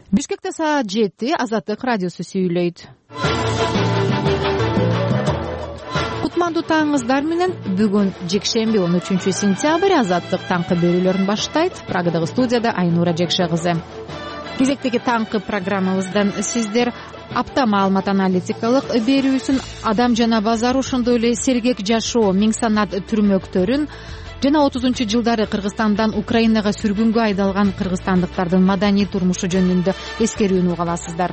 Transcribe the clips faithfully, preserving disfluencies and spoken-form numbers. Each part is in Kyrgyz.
Бишкекте саат жети. Азаттык радиосу сүйлөйт. Кутмандуу таңыңыздар менен. Бүгүн жекшемби он үчүнчү сентябрь. Азаттык таңкы берүүлөрүн баштайт. Прагадагы студияда Айнура Жекше кызы. Кезектеги таңкы программабыздан сиздер апта маалымат аналитикалык берүүсүн, адам жана базар, ошондой эле сергек жашоо, миң санат түрмөктөрүн жана отузунчу жылдары Кыргызстандан Украинага сүргүнгө айдалган кыргызстандыктардын маданий турмушу жөнүндө эскерүүнү уга аласыздар.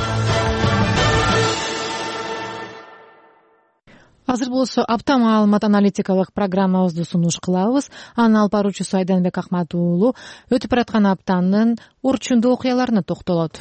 Азыр болсо апта маалымат аналитикалык программабызды сунуш кылабыз. Анын алып баруучусу Айданбек Акмат уулу өтүп бараткан аптанын орчундуу окуяларына токтолот.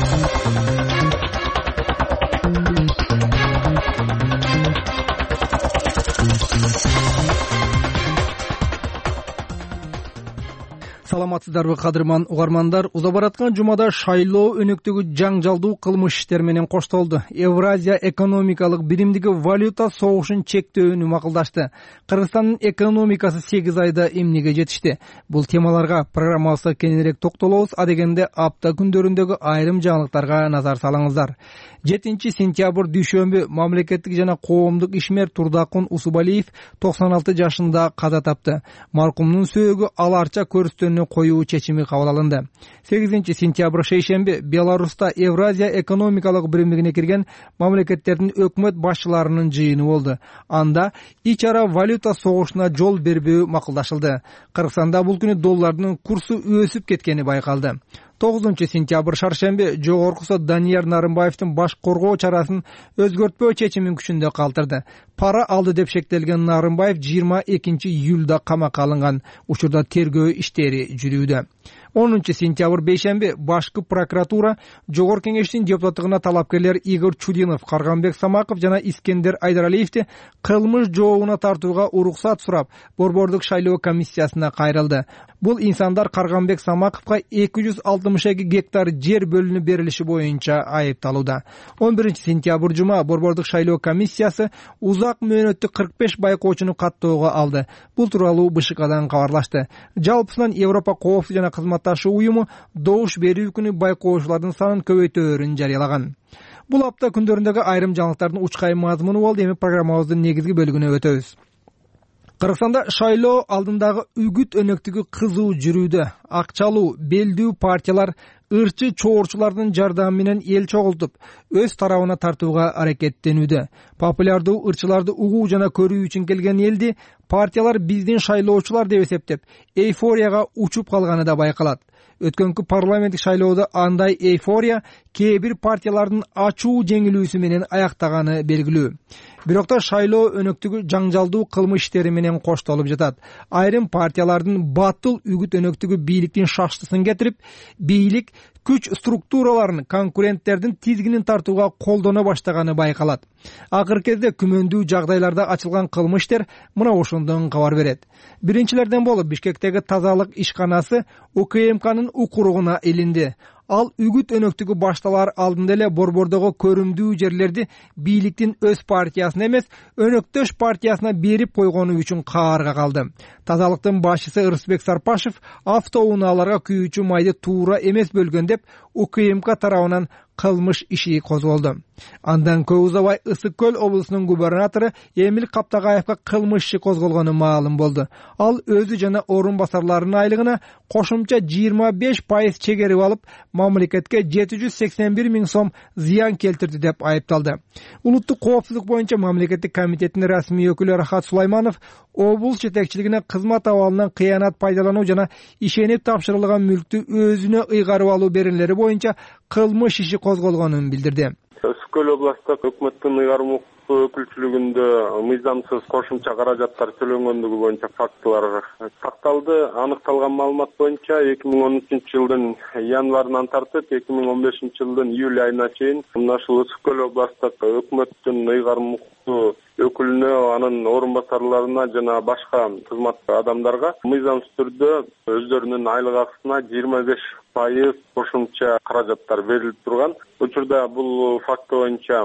Саламатсыздарбы кадырман угармандар. Уза бараткан жумада шайлоо өнөктөгү жаңжалдуу кылмыш иштер менен коштолду. Евразия экономикалык биримдиги валюта согушун чектөөнү макулдашты. Кыргызстандын экономикасы сегиз айда эмнеге жетишти? Бул темаларга программабызда кененирээк токтолобуз. Адегенде апта күндөрүндөгү айрым жаңылыктарга назар салыңыздар. жетинчи сентябрь дүйшөмбү мамлекеттик жана коомдук ишмер Турдакун Усубалиев токсон алты жашында каза тапты. Маркумдун сөөгү аларча көрүстөнү коюу чечими кабыл алынды. сегизинчи сентябрь шейшемби Беларуста Евразия экономикалык биримдигине кирген мамлекеттердин өкмөт башчыларынын жыйыны болду. Анда ич ара валюта согушуна жол бербөө макулдашылды. Кыргызстанда бул күнү доллардын курсу өсүп кеткени байкалды. тогузунчу сентябрь шаршемби Жогорку сот Данияр Нарымбаевдин баш коргоо чарасын өзгөртпөө чечимин күчүндө калтырды. Пара алды деп шектелген Нарымбаев жыйырма экинчи июлда камакка алынган. Учурда тергөө иштери жүрүүдө. онунчу сентябрь бейшемби башкы прокуратура Жогорку кеңештин депутаттыгына талапкерлер Игорь Чудинов, Карганбек Самаков жана Искендер Айдаралиевди кылмыш жообуна тартууга уруксат сурап, борбордук шайлоо комиссиясына кайрылды. Бул инсандар Карганбек Самаковго эки жүз алтымыш эки гектар жер бөлүнүп берилиши боюнча айыпталууда. он биринчи сентябрь жума борбордук шайлоо комиссиясы узак мөөнөттүк кырк беш байкоочуну каттоого алды. Бул тууралуу БШКдан кабарлашты. Жалпысынан Европа коопсуздук жана кызматташуу уюму добуш берүү күнү байкоочулардын санын көбөйтөөрүн жарыялаган. Бул апта күндөрүндөгү айрым жаңылыктардын учкай мазмуну болду. Эми программабыздын негизги бөлүгүнө өтөбүз. Кыргызстанда шайлоо алдындагы үгүт өнөктүгү кызуу жүрүүдө. Акчалуу, белдүү партиялар ырчы чоорчулардын жардамы менен эл чогултуп, өз тарабына тартууга аракеттенүүдө. Популярдуу ырчыларды угуу жана көрүү үчүн келген элди партиялар биздин шайлоочулар деп эсептеп, эйфорияга учуп калганы да байкалат. Өткөнкү парламенттик шайлоодо андай эйфория кээ бир партиялардын ачуу жеңилүүсү менен аяктаганы белгилүү. Бирок да шайлоо өнөктүгү жаңжалдуу кылмыш иштери менен коштолуп жатат. Айрым партиялардын батыл үгүт өнөктүгү бийликтин шаштысын кетирип, бийлик күч структураларын конкуренттердин тизгинин тартууга колдоно баштаганы байкалат. Акыркы кезде күмөндүү жагдайларда ачылган кылмыштер мына ошондон кабар берет. Биринчилерден болуп Бишкектеги тазалык ишканасы УКМКнын укуругуна илинди. Ал үгүт өнөктүгү башталар алдында эле борбордогу көрүмдүү жерлерди бийликтин өз партиясына эмес, өнөктөш партиясына берип койгону үчүн каарга калды. Тазалыктын башчысы Ырысбек Сарпашев автоунааларга күйүүчү майды туура эмес бөлгөн деп УКМК тарабынан кылмыш иши козголду. Андан көп узабай Ысык Көл облусунун губернатору Эмил Каптагаевга кылмыш иши козголгону маалым болду. Ал өзү жана орун басарларынын айлыгына кошумча жыйырма беш пайыз чегерип алып, мамлекетке жети жүз сексен бир миң сом зыян келтирди деп айыпталды. Улуттук коопсуздук боюнча мамлекеттик комитеттин расмий өкүлү Рахат Сулайманов облус жетекчилигине кызмат абалынан кыянат пайдалануу жана ишенип тапшырылган мүлктү өзүнө ыйгарып алуу беренелери боюнча кылмыш иши козголгонун билдирди. Ысык Көл областык өкмөттүн ыйгарым укуктуу өкүлчүлүгүндө мыйзамсыз кошумча каражаттар төлөнгөндүгү боюнча фактылар сакталды. Аныкталган маалымат боюнча эки миң он үчүнчү жылдын январынан тартып эки миң он бешинчи жылдын июль айына чейин мына ушул Ысык Көл областык өкмөттүн ыйгарым укуктуу өкүлүнө, анын орун басарларына жана башка кызмат адамдарга мыйзамсыз түрдө өздөрүнүн айлык акысына жыйырма беш пайыз кошумча каражаттар берилип турган. Учурда бул факт боюнча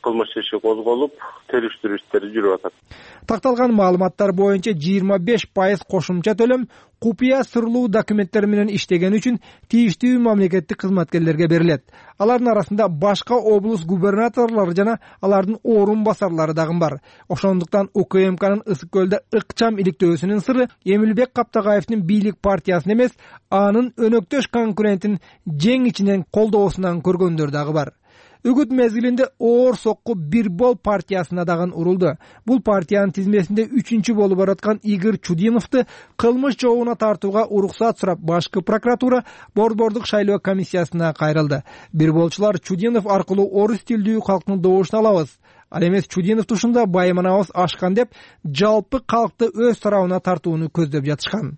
кылмыш иши козголуп, териштирүү иштери жүрүп атат. Такталган маалыматтар боюнча жыйырма беш пайыз кошумча төлөм купуя сырлуу документтер менен иштеген үчүн тийиштүү мамлекеттик кызматкерлерге берилет. Алардын арасында башка облус губернаторлору жана алардын орун басарлары дагы бар. Ошондуктан УКМКнын Ысык көлдө ыкчам иликтөөсүнүн сыры Эмилбек Каптагаевдин бийлик партиясын эмес, анын өнөктөш конкурентин жең ичинен колдоосунан көргөндөр дагы бар. Үгүт мезгилинде оор сокку Бир бол партиясына дагы урулду. Бул партиянын тизмесинде үчүнчү болуп бараткан Игорь Чудиновду кылмыш жообуна тартууга уруксат сурап башкы прокуратура борбордук шайлоо комиссиясына кайрылды. Бир болчулар Чудинов аркылуу орус тилдүү калктын добушун алабыз, ал эмес Чудинов тушунда байыманабыз ашкан деп жалпы калкты өз тарабына тартууну көздөп жатышкан.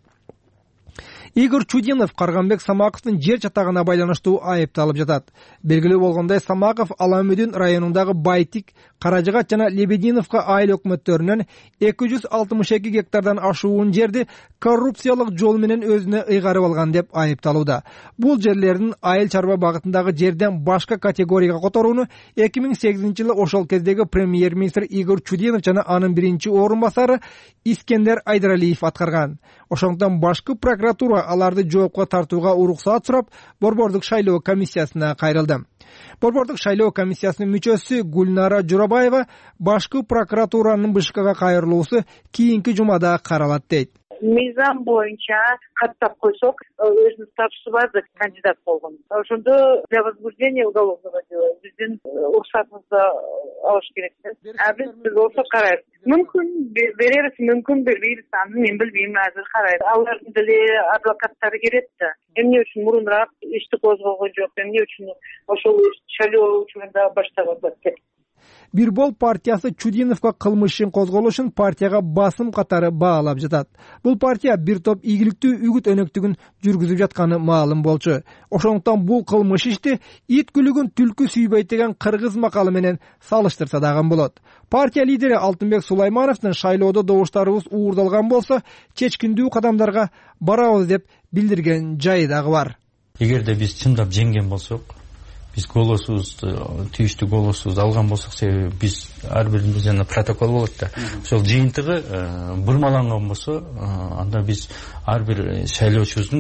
Игорь Чудинов Карганбек Самаковдун жер чатагына байланыштуу айыпталып жатат. Белгилүү болгондой, Самаков Аламүдүн районундагы Байтик, Каражыгат жана Лебединовка айыл өкмөттөрүнөн эки жүз алтымыш эки гектардан ашуун жерди коррупциялык жол менен өзүнө ыйгарып алган деп айыпталууда. Бул жерлердин айыл чарба багытындагы жерден башка категорияга которууну эки миң сегизинчи жылы ошол кездеги премьер-министр Игорь Чудинов жана анын биринчи орун басары Искендер Айдаралиев аткарган. Ошондуктан башкы прокуратура аларды жоопко тартууга уруксат сурап, борбордук шайлоо комиссиясына кайрылды. Борбордук шайлоо комиссиясынын мүчөсү Гүлнара Журабаева башкы прокуратуранын БШКга кайрылуусу кийинки жумада каралат дейт. Мыйзам боюнча каттап койсок, өзүнүн статусу бар кандидат болгон. Ошондо для возбуждения уголовного дела биздин уруксатыбызды алыш керек. А биз болсо карайбыз. Мүмкүн беребиз, мүмкүн бербейбиз, аны мен билбейм, азыр карайбыз. Алардын деле адвокаттары келет да. Эмне үчүн мурунураак ишти козголгон жок, эмне үчүн ошол шайлоо учурунда баштаган деп. Бир бол партиясы Чудиновго кылмыш ишин козголушун партияга басым катары баалап жатат. Бул партия бир топ ийгиликтүү үгүт өнөктүгүн жүргүзүп жатканы маалым болчу. Ошондуктан бул кылмыш ишти ит күлүгүн түлкү сүйбөйт деген кыргыз макалы менен салыштырса дагы болот. Партия лидери Алтынбек Сулаймановдун шайлоодо добуштарыбыз уурдалган болсо, чечкиндүү кадамдарга барабыз деп билдирген жайы дагы бар. Эгерде биз чындап жеңген болсок, биз голосубузду, тийиштүү голосубузду алган болсок, себеби биз ар бирибиз жана протокол болот да. Ошол жыйынтыгы бурмаланган болсо, анда биз ар бир шайлоочубуздун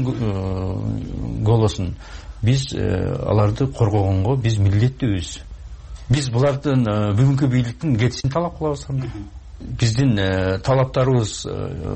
голосун биз аларды коргогонго биз милдеттүүбүз. Биз булардын бүгүнкү бийликтин кетишин талап кылабыз анда. Биздин талаптарыбыз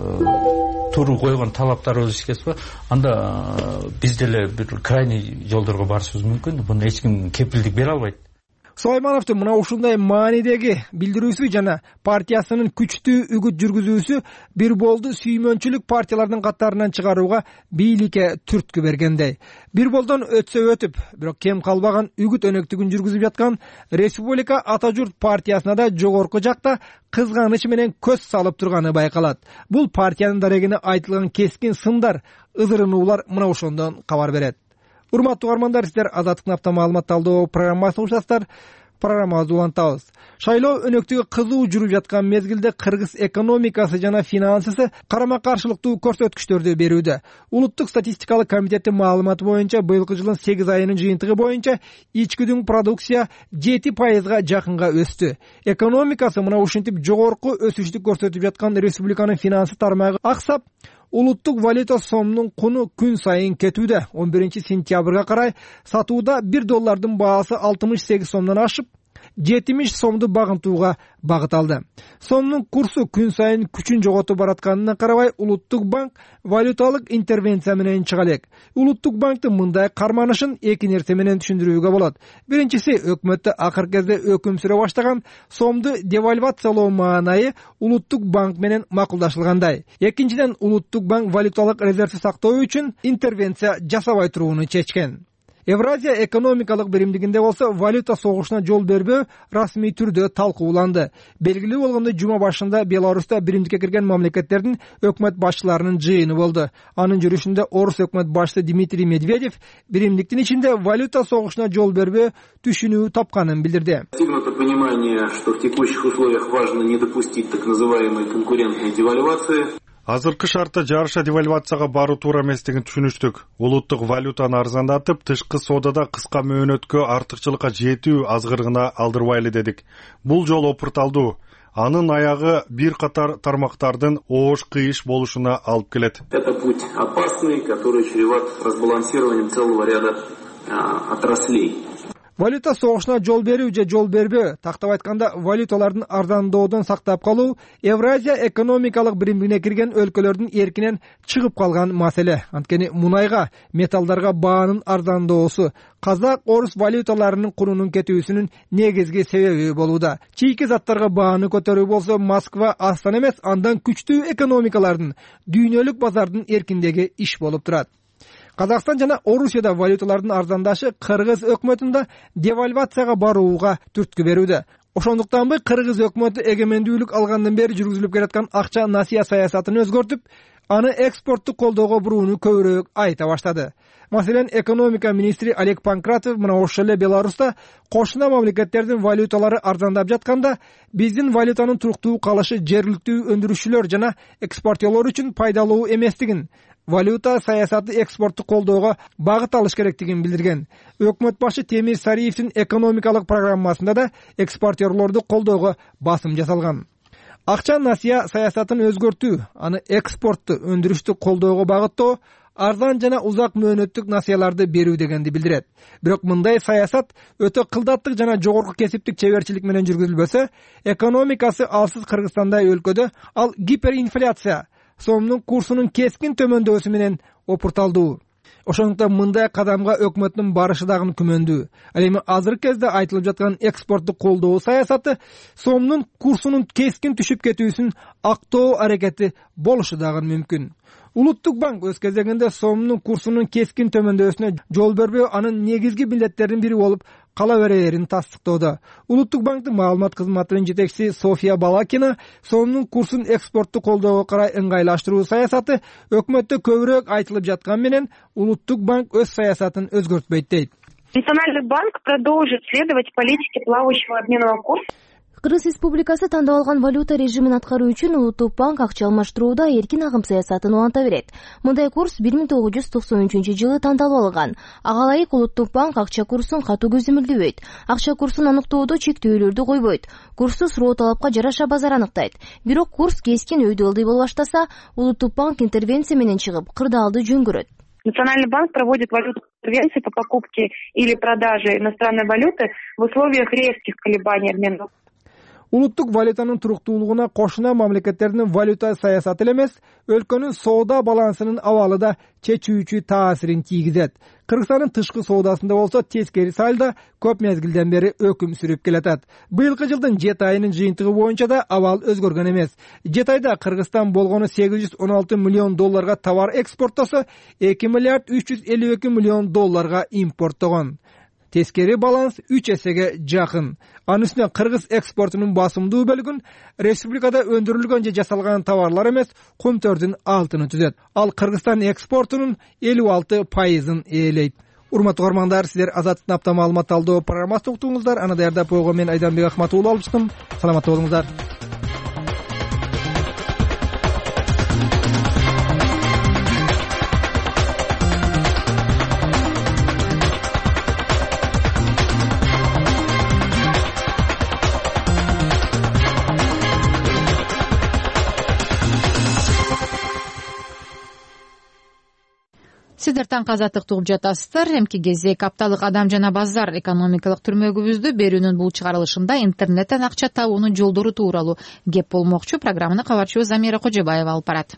туру койгон талаптарыбыз ишке ашпа, анда биз деле бир крайний жолдорго барышыбыз мүмкүн. Буну эч ким кепилдик бере албайт. Сулаймановдун мына ушундай маанидеги билдирүүсү жана партиясынын күчтүү үгүт жүргүзүүсү бир болду сүймөнчүлүк партиялардын катарынан чыгарууга бийликке түрткү бергендей. Бир болдон өтсө өтүп, бирок кем калбаган үгүт өнөктүгүн жүргүзүп жаткан Республика Ата журт партиясына да жогорку жакта кызганыч менен көз салып турганы байкалат. Бул партиянын дарегине айтылган кескин сындар, ызырынуулар мына ошондон кабар берет. Урматтуу угармандар, сиздер Азаттыктын апта маалымат талдоо программасын угушасыздар. Программабызды улантабыз. Шайлоо өнөктүгү кызуу жүрүп жаткан мезгилде кыргыз экономикасы жана финансысы карама-каршылыктуу көрсөткүчтөрдү берүүдө. Улуттук статистикалык комитеттин маалыматы боюнча быйылкы жылдын сегиз айынын жыйынтыгы боюнча ичкидүн продукция жети пайызга жакынга өстү. Экономикасы мына ушинтип жогорку өсүштү көрсөтүп жаткан республиканын финансы тармагы аксап, улуттук валюта сомунун куну күн сайын кетүүдө. он биринчи сентябрга карай сатууда бир доллардын баасы алтымыш сегиз сомдон ашып, жетимиш сомду багынтууга багыт алды. Сомдун курсу күн сайын күчүн жоготуп баратканына карабай, Улуттук банк валюталык интервенция менен чыга элек. Улуттук банктын мындай карманышын эки нерсе менен түшүндүрүүгө болот. Биринчиси, өкмөттө акыркы кезде өкүм сүрө баштаган сомду девальвациялоо маанайы Улуттук банк менен макулдашылгандай. Экинчиден, Улуттук банк валюталык резервди сактоо үчүн интервенция жасабай турууну чечкен. Евразия экономикалык биримдигинде болсо валюта согушуна жол бербөө расмий түрдө талкууланды. Белгилүү болгондой, жума башында Беларуста биримдикке кирген мамлекеттердин өкмөт башчыларынын жыйыны болду. Анын жүрүшүндө орус өкмөт башчысы Дмитрий Медведев биримдиктин ичинде валюта согушуна жол бербөө түшүнүү тапканын билдирди. Достигнуто понимание, что в текущих условиях важно не допустить так называемой конкурентной девальвации. Азыркы шартта жарыша девальвацияга баруу туура эместигин түшүнүштүк. Улуттук валютаны арзандатып, тышкы соодада кыска мөөнөткө артыкчылыкка жетүү азгырыгына алдырбайлы дедик. Бул жол опурталдуу. Анын аягы бир катар тармактардын оош кыйыш болушуна алып келет. Это путь опасный, который чреват разбалансированием целого ряда отраслей. Валюта согушуна жол берүү же жол бербөө, тактап айтканда валюталардын арзандоодон сактап калуу Евразия экономикалык биримине кирген өлкөлөрдүн эркинен чыгып калган маселе. Анткени мунайга, металлдарга баанын арзандоосу казак, орус валюталарынын курунун кетүүсүнүн негизги себеби болууда. Чийки заттарга бааны көтөрүү болсо Москва астан эмес, андан күчтүү экономикалардын дүйнөлүк базардын эркиндеги иш болуп турат. Казакстан жана Орусияда валюталардын арзандашы Кыргыз өкмөтүндө девальвацияга барууга түрткү берүүдө. Ошондуктанбы Кыргыз өкмөтү эгемендүүлүк алгандан бери жүргүзүлүп келаткан акча насыя саясатын өзгөртүп, аны экспорттук колдоого бурууну көбүрөөк айта баштады. Маселен, экономика министри Олег Панкратов мына ошол эле Беларуста кошуна мамлекеттердин валюталары арзандап жатканда, биздин валютанын туруктуу калышы жергиликтүү өндүрүшчүлөр жана экспортерлор үчүн пайдалуу эместигин, валюта саясаты экспортту колдоого багыт алыш керектигин билдирген. Өкмөт башы Темир Сариевдин экономикалык программасында да экспортерлорду колдоого басым жасалган. Акча насыя саясатын өзгөртүү, аны экспортту, өндүрүштү колдоого багыттоо, арзан жана узак мөөнөттүк насыяларды берүү дегенди билдирет. Бирок мындай саясат өтө кылдаттык жана жогорку кесиптик чеберчилик менен жүргүзүлбөсө, экономикасы алсыз Кыргызстандай өлкөдө ал гиперинфляция, сомдун курсунун кескин төмөндөсү менен опурталдуу. Ошондуктан мындай кадамга өкмөттүн барышы дагы күмөндүү. Ал эми азыркы кезде айтылып жаткан экспорттук колдоо саясаты сомдун курсунун кескин түшүп кетүүсүн актоо аракети болушу дагы мүмкүн. Улуттук банк өз кезегинде сомдун курсунун кескин төмөндөсүнө жол бербөө анын негизги милдеттеринин бири болуп кала берээрин тастыктоодо. Улуттук банктын маалымат кызматынын жетекчиси София Балакина сомдун курсун экспортту колдоого карай ыңгайлаштыруу саясаты өкмөттө көбүрөөк айтылып жаткан менен Улуттук банк өз саясатын өзгөртпөйт дейт. Национальный банк продолжит следовать политике плавающего обменного курса. Кыргыз Республикасы тандап алган валюта режимин аткаруу үчүн Улуттук банк акча алмаштырууда эркин агым саясатын уланта берет. Мындай курс бир миң тогуз жүз токсон үчүнчү жылы тандалып алынган. Ага ылайык Улуттук банк акча курсун катуу көзөмөлдөбөйт. Акча курсун аныктоодо чектөөлөрдү койбойт. Курсту суроо талапка жараша базар аныктайт. Бирок курс кескин өйдө-ылдый боло баштаса, Улуттук банк интервенция менен чыгып, кырдаалды жөн көрөт. Национальный банк проводит валютные интервенции по покупке или продаже иностранной валюты в условиях резких колебаний обменного. Улуттук валютанын туруктуулугуна кошуна мамлекеттердин валюта саясаты эле эмес, өлкөнүн соода балансынын абалы да чечүүчү таасирин тийгизет. Кыргызстандын тышкы соодасында болсо тескери сальдо көп мезгилден бери өкүм сүрүп келатат. Быйылкы жылдын жети айынын жыйынтыгы боюнча да абал өзгөргөн эмес. жети айда Кыргызстан болгону сегиз жүз он алты миллион долларга товар экспорттосо, эки миллиард үч жүз элүү эки миллион долларга импорттогон. Тескери баланс үч эсеге жакын. Анын үстүнө Кыргыз экспортунун басымдуу бөлүгүн республикада өндүрүлгөн же жасалган товарлар эмес, кумтөрдүн алтыны түзөт. Ал Кыргызстан экспортунун элүү алты пайызын ээлейт. Урматтуу көрөрмандар, сиздер Азаттык апта маалымат талдоо программасын уктуңуздар. Аны даярдап койгон мен Айданбек Ахмат уулу алып чыктым. Саламатта болуңуздар. Сиздер таңкы азаттыкты угуп жатасыздар. Эмки кезде эки апталык Адам жана базар экономикалык түрмөгүбүздү берүүнүн бул чыгарылышында интернеттен акча табуунун жолдору тууралуу кеп болмокчу. Программаны кабарчыбыз Замира Кожобаева алып барат.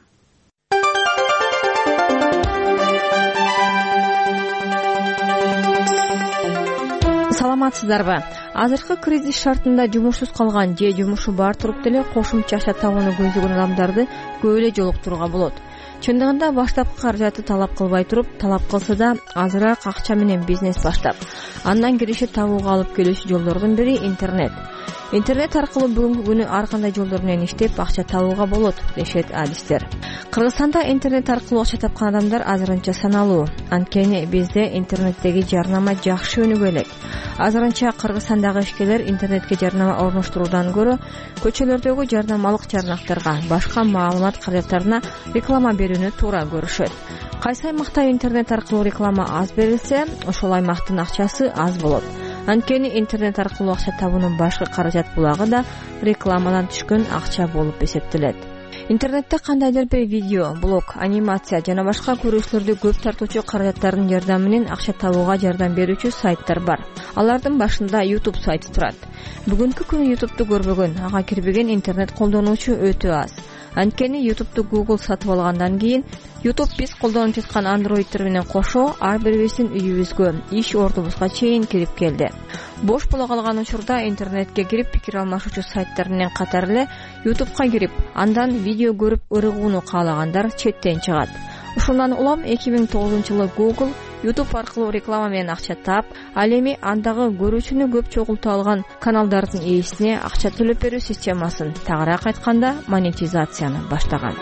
Саламатсыздарбы? Азыркы кризис шартында жумушсуз калган же жумушу бар туруп деле кошумча акча табууну көздөгөн адамдарды көп эле жолуктурууга болот. чындыгында баштапкы каражаты талап кылбай туруп, талап кылса да азыраак акча менен бизнес баштап, андан киреше табууга алып келүүчү жолдордун бири интернет. Интернет аркылуу бүгүнкү күнү ар кандай жолдор менен иштеп акча табууга болот, дешет адистер. Кыргызстанда интернет аркылуу акча тапкан адамдар азырынча саналуу. Анткени бизде интернеттеги жарнама жакшы өнүгө элек. Азырынча Кыргызстандагы ишкерлер интернетке жарнама орноштуруудан көрө көчөлөрдөгү жарнамалык чарнактарга, башка маалымат каражаттарына реклама берүүнү туура көрүшөт. Кайсы аймакта интернет аркылуу реклама аз берилсе, ошол аймактын акчасы аз болот. Анткени интернет аркылуу акча табуунун башкы каражат булагы да рекламадан түшкөн акча болуп эсептелет. Интернетте кандайдыр бир видео, блог, анимация жана башка көрүүчүлөрдү көп тартуучу каражаттардын жардамы менен акча табууга жардам берүүчү сайттар бар. Алардын башында YouTube сайты турат. Бүгүнкү күнү YouTube'ду көрбөгөн, ага кирбеген интернет колдонуучу өтө аз. Анткени YouTube'ду Google сатып алгандан кийин YouTube биз колдонуп жаткан Android'тер менен кошо ар бирибиздин үйүбүзгө, иш ордубузга чейин кирип келди. Бош боло калган учурда интернетке кирип пикир алмашуучу сайттар менен катар эле YouTube'га кирип, андан видео көрүп ырыгууну каалагандар четтен чыгат. Ушундан улам эки миң тогузунчу жылы Google YouTube аркылуу реклама менен акча таап, ал эми андагы көрүүчүнү көп чогулта алган каналдардын ээсине акча төлөп берүү системасын, тагыраак айтканда монетизацияны баштаган.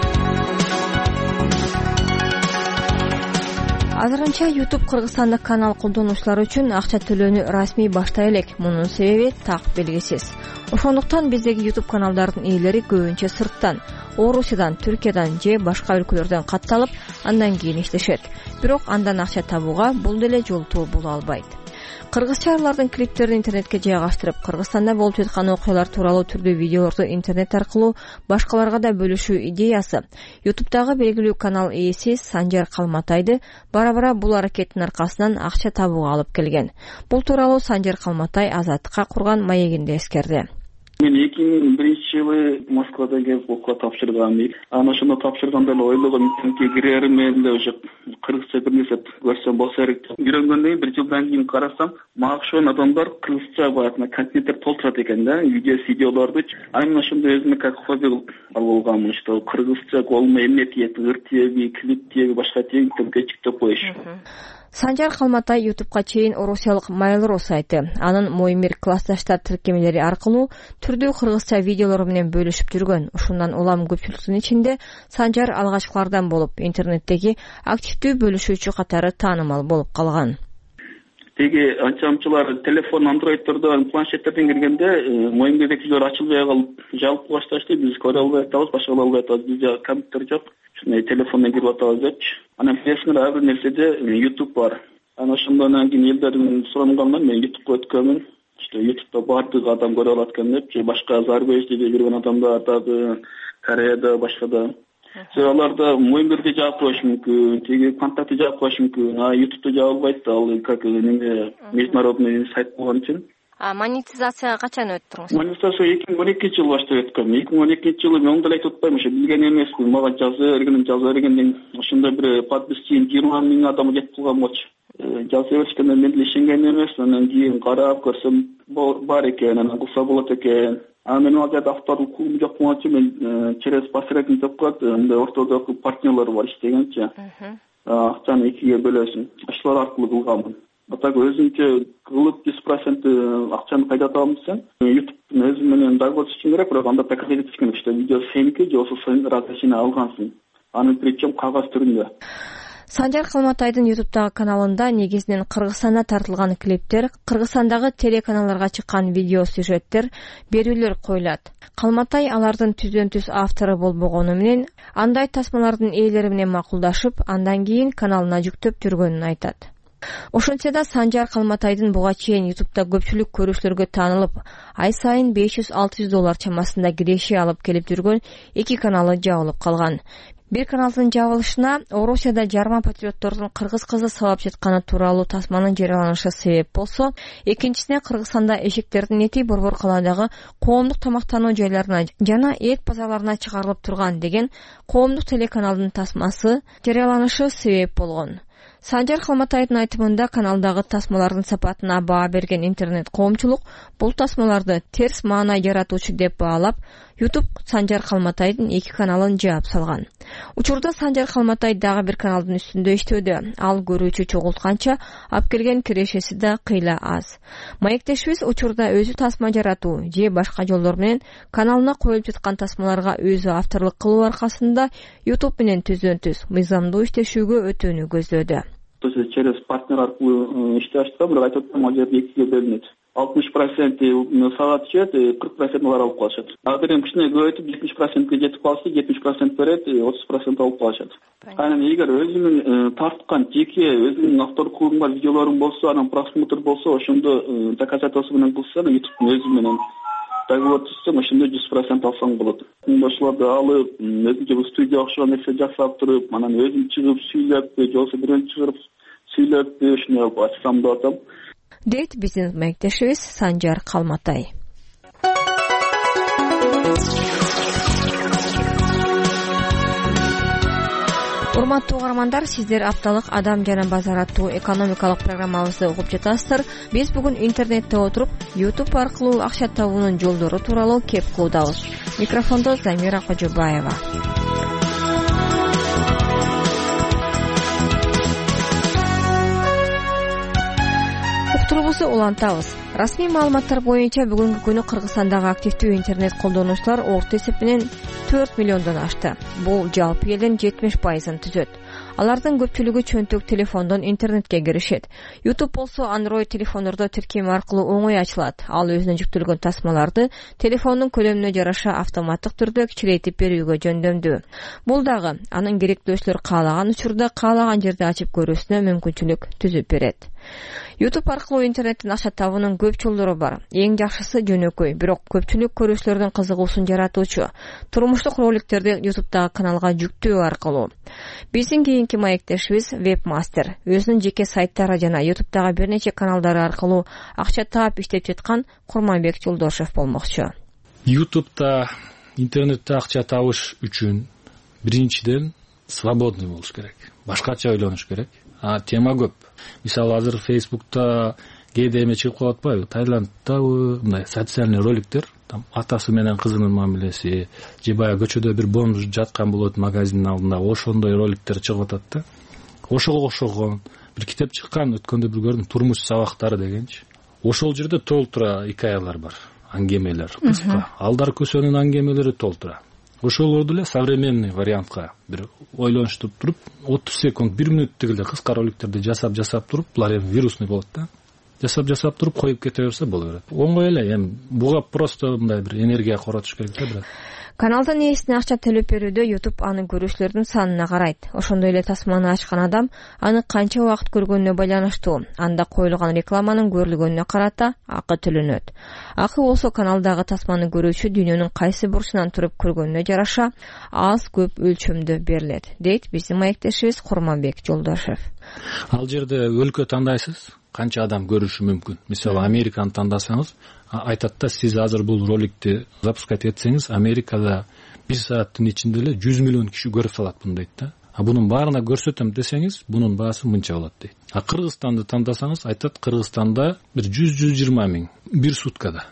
Азырынча YouTube Кыргызстандык канал колдонуучулар үчүн акча төлөөнү расмий баштай элек. Мунун себеби так белгисиз. Ошондуктан биздеги YouTube каналдардын ээлери көбүнчө сырттан, Орусиядан, Түркиядан же башка өлкөлөрдөн катталып, андан кийин иштешет. Бирок андан акча табууга бул деле жолтоо боло албайт. Кыргызчалардын клиптерин интернетке жайгаштырып, Кыргызстанда болуп жаткан окуялар тууралуу түрдүү видеолорду интернет аркылуу башкаларга да бөлүшүү идеясы YouTube'дагы белгилүү канал ээси Санжар Калматайды бара-бара бул аракеттин аркасынан акча табууга алып келген. Бул тууралуу Санжар Калматай Азаттыкка курган маегинде эскерди. Мен эки миң биринчи жылы Москвада келип окууга тапшыргам. Анан ошондо тапшырганда эле ойлогом, интернетке кирерим эле, уже кыргызча бир нерсе көрсөм болсо керек деп. Үйрөнгөндөн бир жылдан кийин карасам, мага окшогон адамдар кыргызча баягы контенттер толтурат экен да, видео видеолорду. Анан ошондо өзүмө как хобби болгонмун, что кыргызча колума эмне тиет, ыр тиеби, клип тиеби, башка тиеби, тиктеп коюш. Санжар Калматай YouTube'га чейин орусиялык Mail.ru сайты, анын Моимир классташтар тиркемелери аркылуу түрдүү кыргызча видеолор менен бөлүшүп жүргөн. Ушундан улам көпчүлүктүн ичинде Санжар алгачкылардан болуп, интернеттеги активдүү бөлүшүүчү катары таанымал болуп калган. Теги анчамчылар телефон, андроидтерден, планшеттерден киргенде Моимирдегилер ачылбай калып, жалып башташты, биз көрө албай атабыз, башка албай атабыз, бизде компьютер жок. Телефондон кирип атабыз депчи. Анан билесиңер, ар бир нерседе YouTube бар. Анан ошондон кийин элдердин сурангандан мен YouTube'га өткөнмүн. Что YouTube'да бардык адам көрө алат экен депчи, башка зарубежде жүргөн адамдар дагы, Кореяда, башкада. Аларда Моимирди жаап коюш мүмкүн, теги контакты жаап коюш мүмкүн, а YouTube'да жаап албайт, ал как неме международный сайт болгон үчүн. А монетизацияга качан өттүңүз? Монетизация эки миң он экинчи жылы баштап өткөм. эки миң он экинчи жылы мен ондой айтып атпайм, ошо билген эмесмин. Мага жаза бергенин жаза бергенден ошондой бир подписчиң жыйырма миң адам жетип калган болчу. Жаза беришкенде мен деле ишенген эмесмин. Анан кийин карап көрсөм бар экен, анан кылса болот экен. Анан мен ал жерде авторлук клубум жок болгон үчүн мен через посредник деп коет, мындай ортодогу партнерлер бар иштегенчи. Акчаны экиге бөлөсүн. Ошолор аркылуу кылганмын. Так өзүнчө кылып жүз процент акчаны кайда табам десем, YouTube'дун өзү менен договорчу үчүн керек, бирок анда доказать этиш керек, что видео сеники же болбосо сен разрешение алгансың. Аны причем кагаз түрүндө. Санжар Калматайдын YouTube'дагы каналында негизинен Кыргызстанда тартылган клиптер, Кыргызстандагы телеканалдарга чыккан видео сюжеттер, берүүлөр коюлат. Калматай алардын түздөн-түз автору болбогону менен, андай тасмалардын ээлери менен макулдашып, андан кийин каналына жүктөп жүргөнүн айтат. Ошентсе да Санжар Калматайдын буга чейин YouTube'да көпчүлүк көрүүчүлөргө таанылып, ай сайын беш жүз алты жүз доллар чамасында киреше алып келип жүргөн эки каналы жабылып калган. Бир каналдын жабылышына Орусияда жарма патриоттордун кыргыз кызы сабап жатканы тууралуу тасманын жарыяланышы себеп болсо, экинчисине Кыргызстанда эшектердин эти Борбор калаадагы коомдук тамактануу жайларына жана эт базарларына чыгарылып турган деген коомдук телеканалдын тасмасы жарыяланышы себеп болгон. Санжар Калматайдын айтымында каналдагы тасмалардын сапатына баа берген интернет коомчулук бул тасмаларды терс маана жаратуучу деп баалап, YouTube Санжар Калматайдын эки каналын жаап салган. Учурда Санжар Калматай дагы бир каналдын үстүндө иштөөдө. Ал көрүүчү чогултканча ап келген кирешеси да кыйла аз. Маектешибиз учурда өзү тасма жаратуу же башка жолдор менен каналына коюлуп жаткан тасмаларга өзү авторлук кылуу аркасында YouTube менен түздөн-түз мыйзамдуу иштешүүгө өтүүнү көздөөдө. То есть через партнер аркылуу ишти ачтым, бирок айтып атам, ал жерде экиге бөлүнөт. алтымыш процент саат түшөт, кырк процент алар алып калышат. Агар эми кичине көбөйтүп жетимиш процентке жетип калса, жетимиш процент берет, отуз процент алып калышат. Анан эгер өзүмүн тарткан жеке өзүмдүн авторлук кылган бар видеолорум болсо, анан просмотр болсо, ошондо доказательство менен кылсам, YouTube өзү менен договор түзсөм, ошондо жүз процент алсаң болот. Ошолорду алып, өзүнчө студия окшогон нерсе жасап туруп, анан өзүм чыгып сүйлөп, же болбосо бирөө чыгып сүйлөп, ушуну ачсам деп атам. Дейт биздин маектешибиз Санжар Калматай. Урматтуу угармандар, сиздер апталык Адам жана базар аттуу экономикалык программабызды угуп жатасыздар. Биз бүгүн интернетте отуруп, YouTube аркылуу акча табуунун жолдору тууралуу кеп кылдабыз. Микрофондо Замира Кожобаева. Уктурубузду улантабыз. Расмий маалыматтар боюнча бүгүнкү күнү Кыргызстандагы активдүү интернет колдонуучулар орто эсеп менен төрт миллиондон ашты. Бул жалпы элдин жетимиш пайызын түзөт. Алардын көпчүлүгү чөнтөк телефондон интернетке киришет. YouTube болсо Android телефондордо тиркем аркылуу оңой ачылат. Ал өзүнө жүктөлгөн тасмаларды телефондун көлөмүнө жараша автоматтык түрдө кичирейтип берүүгө жөндөмдүү. Бул дагы анын керектөөчүлөр каалаган учурда каалаган жерде ачып көрүүсүнө мүмкүнчүлүк түзүп берет. YouTube аркылуу интернеттен акча табуунун көп жолдору бар. Эң жакшысы жөнөкөй, бирок көпчүлүк көрүүчүлөрдүн кызыгуусун жаратуучу турмуштук роликтерди YouTube'дагы каналга жүктөө аркылуу. Биздин кийинки маектешибиз вебмастер. Өзүнүн жеке сайттары жана YouTube'дагы бир нече каналдары аркылуу акча таап иштеп жаткан Курманбек Жолдошев болмокчу. YouTube'да интернетте акча табыш үчүн биринчиден свободный болуш керек. Башкача ойлонуш керек. А тема көп. Мисалы азыр Facebook'та кээде эме чыгып калып атпайбы? Таиланддабы мындай социальный роликтер, там атасы менен кызынын мамилеси, же баягы көчөдө бир бомж жаткан болот магазиндин алдында, ошондой роликтер чыгып атат да. Ошого окшогон бир китеп чыккан, өткөндө бир көрдүм, турмуш сабактары дегенчи. Ошол жерде толтура хикаялар бар, аңгемелер, кыска. Алдар көсөнүн аңгемелери толтура. Ошолорду эле современный вариантка бир ойлонуштуп туруп, отуз секунд, бир мүнөттүк эле кыска роликтерди жасап жасап туруп, булар эми вирусный болот да. Жасап жасап туруп коюп кете берсе боло берет. Оңой эле, эми буга просто мындай бир энергия коротуш керек да бирок. Каналдын ээсине акча төлөп берүүдө YouTube анын көрүүчүлөрдүн санына карайт. Ошондой эле тасманы ачкан адам аны канча убакыт көргөнүнө байланыштуу. Анда коюлган рекламанын көрүлгөнүнө карата акы төлөнөт. Акы болсо каналдагы тасманы көрүүчү дүйнөнүн кайсы бурчунан туруп көргөнүнө жараша аз көп өлчөмдө берилет, дейт биздин маектешибиз Курманбек Жолдошев. Ал жерде өлкө тандайсыз, канча адам көрүшү мүмкүн. Мисалы Американы тандасаңыз, айтат да, сиз азыр бул роликти запускать этсеңиз, Америкада бир сааттын ичинде эле жүз миллион киши көрүп салат буну дейт да. А бунун баарына көрсөтөм десеңиз, бунун баасы мынча болот дейт. А Кыргызстанды тандасаңыз, айтат, Кыргызстанда бир жүз жүз жыйырма миң бир суткада.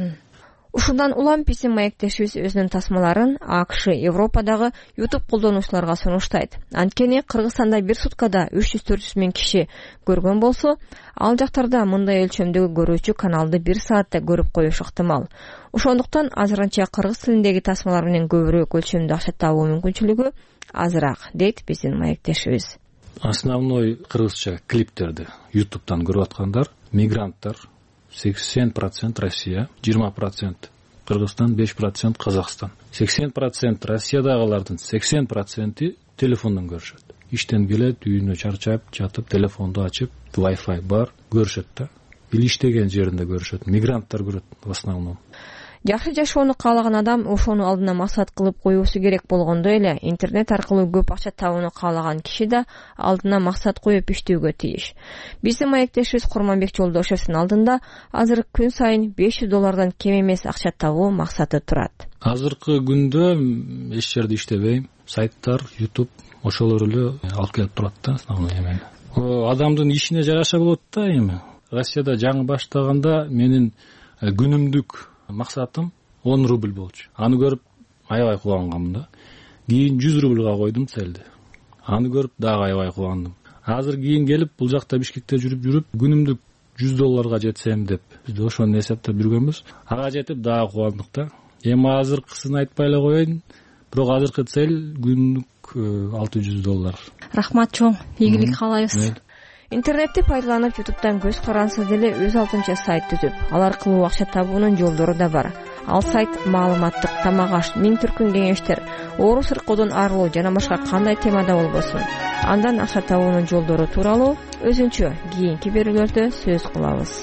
Ушундан улам биздин маектешибиз өзүнүн тасмаларын АКШ, Европадагы YouTube колдонуучуларга сунуштайт. Анткени Кыргызстанда бир суткада үч жүз төрт жүз миң киши көргөн болсо, ал жактарда мындай өлчөмдөгү көрүүчү каналды бир саатта көрүп коюш ыктымал. Ошондуктан азырынча кыргыз тилиндеги тасмалар менен көбүрөөк өлчөмдө акча табуу мүмкүнчүлүгү азыраак, дейт биздин маектешибиз. Основной кыргызча клиптерди YouTube'дан көрүп аткандар мигранттар, сексен процент Россия, жыйырма процент Кыргызстан, беш процент Казакстан. сексен процент Россиядагылардын сексен проценти телефондон көрүшөт. Иштен келет, үйүнө чарчап, жатып, телефонду ачып, Wi-Fi бар, көрүшөт да. Или иштеген жеринде көрүшөт. Мигранттар көрөт в основном. Жакшы жашоону каалаган адам ошону алдына максат кылып коюусу керек болгондой эле, интернет аркылуу көп акча табууну каалаган киши да алдына максат коюп иштөөгө тийиш. Биздин маектешибиз Курманбек Жолдошевдин алдында азыр күн сайын беш жүз доллардан кем эмес акча табуу максаты турат. Азыркы күндө эч жерде иштебейм. Сайттар, YouTube ошолор эле алып келип турат да, основной эмени. Адамдын ишине жараша болот да эми. Россияда жаңы баштаганда менин күнүмдүк максатым он рубль болчу. Аны көрүп аябай кубангам да. кийин жүз рубльга койдум целди. Аны көрүп дагы аябай кубандым. Азыр кийин келип бул жакта Бишкекте жүрүп жүрүп күнүмдүк жүз долларга жетсем деп биз ошону эсептеп жүргөнбүз. Ага жетип дагы кубандык да. Эми азыркысын айтпай эле коеюн, бирок азыркы цель күнүнүк алты жүз доллар. Рахмат чоң, ийгилик каалайбыз. Интернетти пайдаланып ютубтан көз карансыз деле өз алдынча сайт түзүп, ал аркылуу акча табуунун жолдору да бар. Ал сайт маалыматтык, тамак аш, миң түркүн кеңештер, оору сыркоодон арылуу жана башка кандай темада болбосун, андан акча табуунун жолдору тууралуу өзүнчө кийинки берүүлөрдө сөз кылабыз.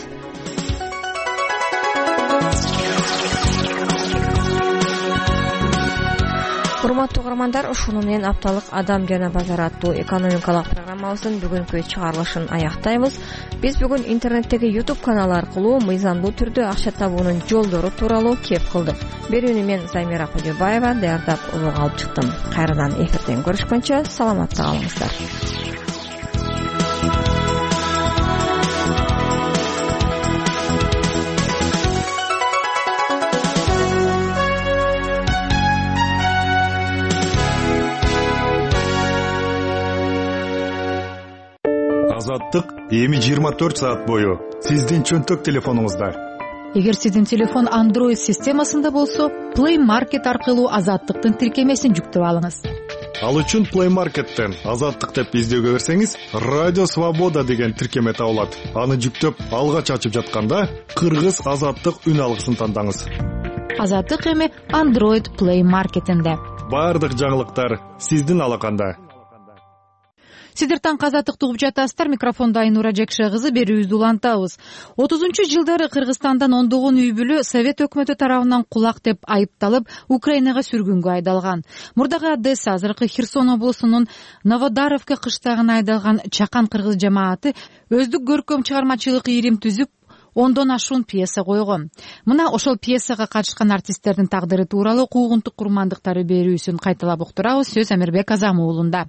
Урматтуу угармандар, ушуну менен апталык Адам жана базар аттуу экономикалык программабыздын бүгүнкү чыгарылышын аяктайбыз. Биз бүгүн интернеттеги YouTube каналы аркылуу мыйзамдуу түрдө акча табуунун жолдору тууралуу кеп кылдык. Берүүнү мен Замира Кудебаева даярдап улуг алып чыктым. Кайрадан эфирден көрүшкөнчө саламатта калыңыздар. Азаттык эми жыйырма төрт саат бою сиздин чөнтөк телефонуңузда. Эгер сиздин телефон Android системасында болсо, Play Market аркылуу Азаттыктын тиркемесин жүктөп алыңыз. Ал үчүн Play Market'тен Азаттык деп издөөгө берсеңиз, Радио Свобода деген тиркеме табылат. Аны жүктөп, алгач ачып жатканда кыргыз Азаттык үн алгысын тандаңыз. Азаттык эми Android Play Market'инде. Бардык жаңылыктар сиздин алаканда. Сиздер таңкы Азаттыкты угуп жатасыздар. Микрофондо Айнура Жекше кызы берүүбүздү улантабыз. отузунчу жылдары Кыргызстандан ондогон үй бүлө Совет өкмөтү тарабынан кулак деп айыпталып, Украинага сүргүнгө айдалган. Мурдагы Одесса, азыркы Херсон облусунун Новодаровка кыштагына айдалган чакан кыргыз жамааты өздүк көркөм чыгармачылык ийрим түзүп, ондон ашуун пьеса койгон. Мына ошол пьесага катышкан артисттердин тагдыры тууралуу куугунтук курмандыктары берүүсүн кайталап уктурабыз. Сөз Амирбек Азам уулунда.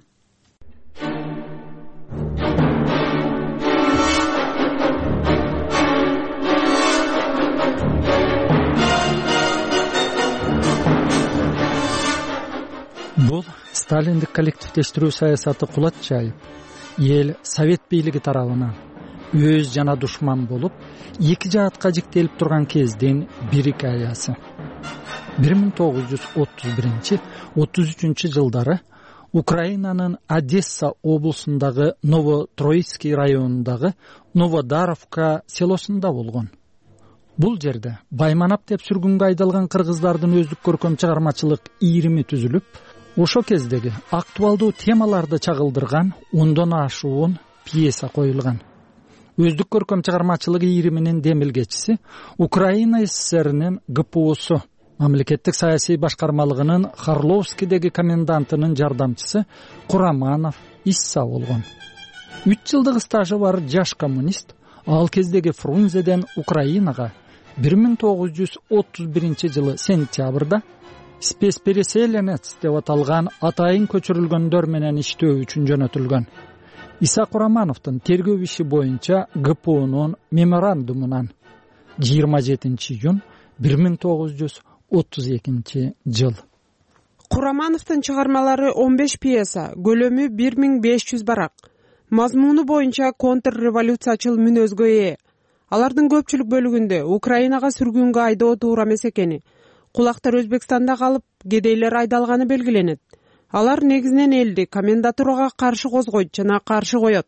Бул Сталиндик коллективдештирүү саясаты кулат жайып, эл Совет бийлиги тарабынан өз жана душман болуп, эки жаатка жиктелип турган кездин бир икаясы. бир миң тогуз жүз отуз биринчи — отуз үчүнчү жылдары Украинанын Одесса облусундагы Новотроицкий районундагы Новодаровка селосунда болгон. Бул жерде Байманап деп сүргүнгө айдалган кыргыздардын өздүк көркөм чыгармачылык ийрими түзүлүп, ошо кездеги актуалдуу темаларды чагылдырган ондон ашуун пьеса коюлган. Өздүк көркөм чыгармачылык ийриминин демилгечиси Украина СССРинин ГПУсу, мамлекеттик саясий башкармалыгынын Харловскийдеги комендантынын жардамчысы Кураманов Исса болгон. үч жылдык стажы бар жаш коммунист ал кездеги Фрунзеден Украинага бир миң тогуз жүз отуз биринчи жылы сентябрда спецпереселенец деп аталган атайын көчүрүлгөндөр менен иштөө үчүн жөнөтүлгөн. Иса Курамановдун тергөө иши боюнча ГПУнун меморандумунан жыйырма жетинчи июнь бир миң тогуз жүз отуз экинчи жыл. Курамановдун чыгармалары он беш пьеса, көлөмү бир миң беш жүз барак. Мазмуну боюнча контрреволюциячыл мүнөзгө ээ. Алардын көпчүлүк бөлүгүндө Украинага сүргүнгө айдоо туура эмес экени, кулактар Өзбекстанда калып, кедейлер айдалганы белгиленет. Алар негизинен элди комендатурага каршы козгойт жана каршы коет.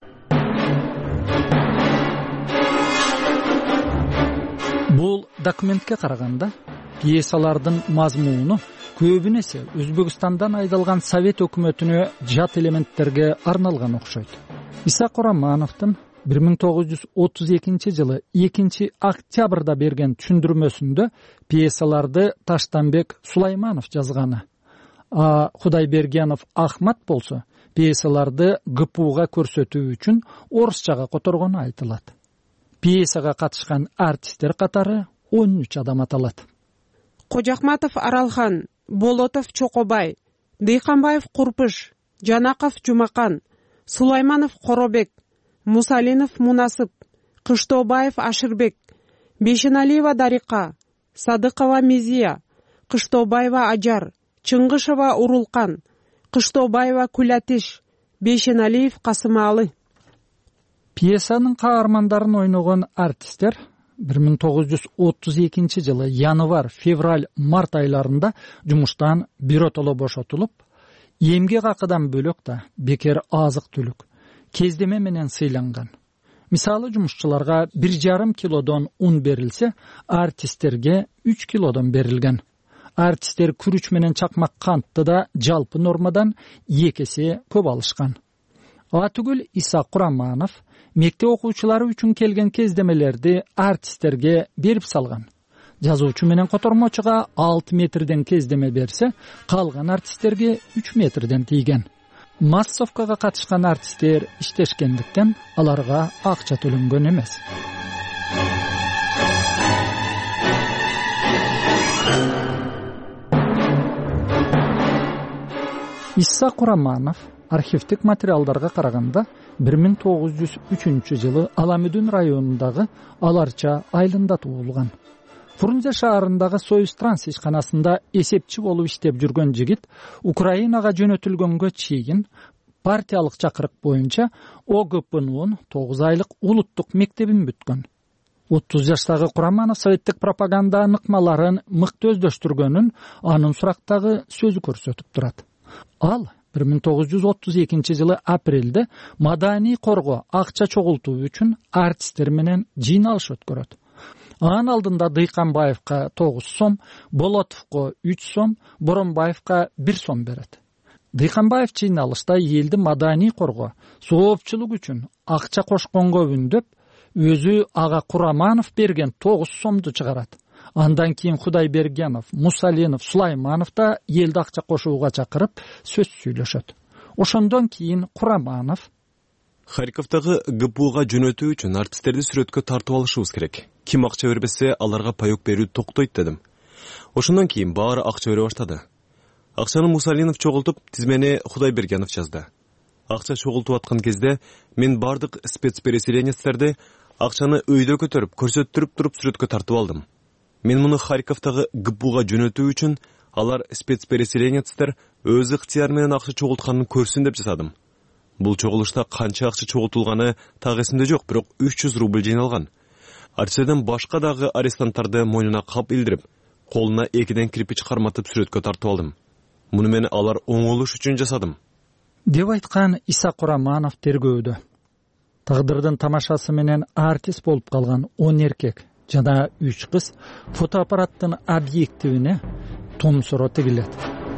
Бул документке караганда пьесалардын мазмуну көбүн эсе Өзбекстандан айдалган Совет өкмөтүнө жат элементтерге арналган окшойт. Иса Курамановдун бир миң тогуз жүз отуз экинчи жылы экинчи октябрда берген түшүндүрмөсүндө пьесаларды Таштанбек Сулайманов жазганы, а Кудайбергенов Ахмат болсо пьесаларды ГПУга көрсөтүү үчүн орусчага которгону айтылат. Пьесага катышкан артисттер катары он үч адам аталат. Кожахматов Аралхан, Болотов Чокобай, Дыйканбаев Курпуш, Жанаков Жумакан, Сулайманов Коробек, Мусалинов Мунасып, Кыштобаев Ашырбек, Бешеналиева Дарика, Садыкова Мизия, Кыштобаева Ажар, Чыңгышева Урулкан, Кыштообаева Кулатиш, Бейшеналиев Касымалы. Пьесанын каармандарын ойногон артисттер бир миң тогуз жүз отуз экинчи жылы январь, февраль, март айларында жумуштан биротоло бошотулуп, эмгек акыдан бөлөк да бекер азык түлүк кездеме менен сыйланган. Мисалы, жумушчуларга бир жарым килодон ун берилсе, артисттерге үч килодон берилген. Артисттер күрүч менен чакмак кантты да жалпы нормадан эки эсе көп алышкан. Ага түгүл Иса Кураманов мектеп окуучулары үчүн келген кездемелерди артисттерге берип салган. Жазуучу менен котормочуга алты метрден кездеме берсе, калган артисттерге үч метрден тийген. Массовкага катышкан артисттер иштешкендиктен аларга акча төлөнгөн эмес. Иса Кураманов архивдик материалдарга караганда бир миң тогуз жүз үчүнчү жылы Аламүдүн районундагы Аларча айылында туулган. Фрунзе шаарындагы Союз транс ишканасында эсепчи болуп иштеп жүргөн жигит Украинага жөнөтүлгөнгө чейин партиялык чакырык боюнча О Г П-нун тогуз айлык улуттук мектебин бүткөн. отуз жаштагы Кураманов советтик пропаганда ныкмаларын мыкты өздөштүргөнүн анын сурактагы сөзү көрсөтүп турат. Ал бир миң тогуз жүз отуз экинчи жылы апрелде маданий корго акча чогултуу үчүн артисттер менен жыйналыш өткөрөт. Анын алдында Дыйканбаевка тогуз сом, Болотовго үч сом, Боронбаевка бир сом берет. Дыйканбаев жыйналышта элди маданий корго, соопчулук үчүн акча кошконго үндөп, өзү ага Кураманов берген тогуз сомду чыгарат. Андан кийин Кудайбергенов, Мусалинов, Сулайманов да элди акча кошууга чакырып сөз сүйлөшөт. Ошондон кийин Кураманов Харьковдагы Г П Уга жөнөтүү үчүн артисттерди сүрөткө тартып алышыбыз керек. Ким акча бербесе, аларга паек берүү токтойт дедим. Ошондон кийин баары акча бере баштады. Акчаны Мусалинов чогултуп, тизмени Кудайбергенов жазды. Акча чогултуп аткан кезде мен бардык спецпереселенецтерди акчаны өйдө көтөрүп, көрсөттүрүп туруп сүрөткө тартып алдым. Мен муну Харьковдагы Г П Уга жөнөтүү үчүн алар спецпереселенецтер өз ыктыяр менен акча чогултканын көрсүн деп жасадым. Бул чогулушта канча акча чогултулганы так эсимде жок, бирок үч жүз рубль жыйналган. Артисттерден башка дагы арестанттарды мойнуна кап илдирип, колуна экиден кирпич карматып сүрөткө тартып алдым. Муну мен алар оңолуш үчүн жасадым. Деп айткан Иса Кураманов тергөөдө. Тагдырдын тамашасы менен артист болуп калган он эркек жана үч кыз фотоаппараттын объективине томсоро тигилет.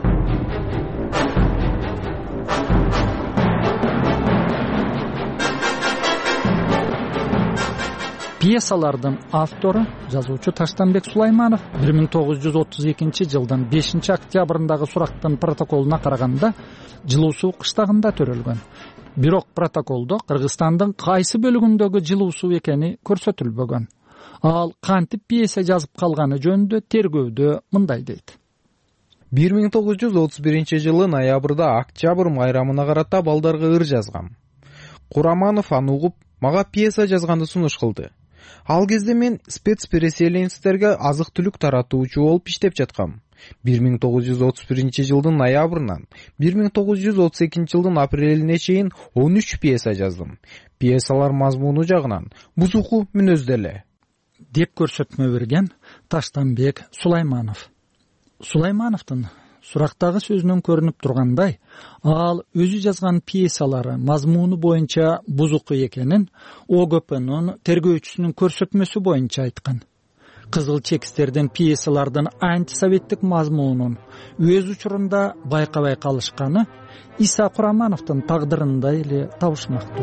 Пьесалардын автору жазуучу Таштанбек Сулайманов бир миң тогуз жүз отуз экинчи жылдын бешинчи октябрындагы сурактын протоколуна караганда Жылуу суу кыштагында төрөлгөн. Бирок протоколдо Кыргызстандын кайсы бөлүгүндөгү жылуу суу экени көрсөтүлбөгөн. Ал кантип пьеса жазып калганы жөнүндө тергөөдө мындай дейт. бир миң тогуз жүз отуз биринчи жылы ноябрда октябрь майрамына карата балдарга ыр жазгам. Кураманов аны угуп, мага пьеса жазганды сунуш кылды. Ал кезде мен спецпереселенецтерге азык-түлүк таратуучу болуп иштеп жаткам. бир миң тогуз жүз отуз биринчи жылдын ноябрынан бир миң тогуз жүз отуз экинчи жылдын апрелине чейин он үч пьеса жаздым. Пьесалар мазмуну жагынан бузуку мүнөздө эле. Деп көрсөтмө берген Таштанбек Сулайманов. Сулаймановдун сурактагы сөзүнөн көрүнүп тургандай, ал өзү жазган пьесалары мазмуну боюнча бузуку экенин О Г П-нун тергөөчүсүнүн көрсөтмөсү боюнча айткан. Кызыл чекстерден пьесалардын антисоветтик мазмунун өз учурунда байкабай калышканы Иса Курамановдун тагдырында эле табышмактуу.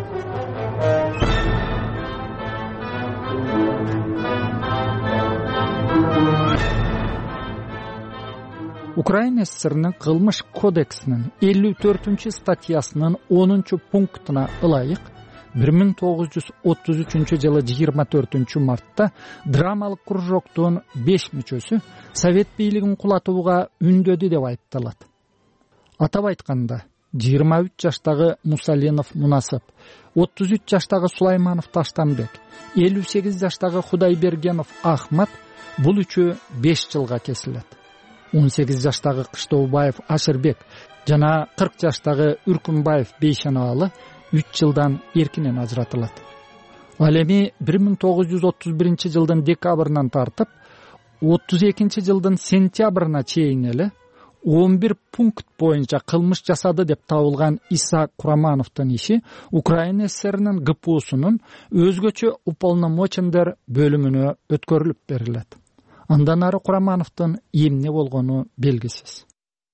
Украина ССРнын кылмыш кодексинин элүү төртүнчү статьясынын онунчу пунктуна ылайык бир миң тогуз жүз отуз үчүнчү жылы жыйырма төртүнчү мартта драмалык кружоктун беш мүчөсү Совет бийлигин кулатууга үндөдү деп айыпталат. Атап айтканда, жыйырма үч жаштагы Мусалинов Мунасып, отуз үч жаштагы Сулайманов Таштанбек, элүү сегиз жаштагы Кудайбергенов Ахмат бул үчөө беш жылга кесилет. он сегиз жаштагы Кыштообаев Ашырбек жана кырк жаштагы Үркүнбаев Бейшенаалы үч жылдан эркинен ажыратылат. Ал эми бир миң тогуз жүз отуз биринчи жылдын декабрынан тартып отуз экинчи жылдын сентябрына чейин эле он бир пункт боюнча кылмыш жасады деп табылган Иса Курамановдун иши Украина ССРнин ГПУсунун өзгөчө уполномочендар бөлүмүнө өткөрүлүп берилет. Андан ары Курамановдун эмне болгону белгисиз.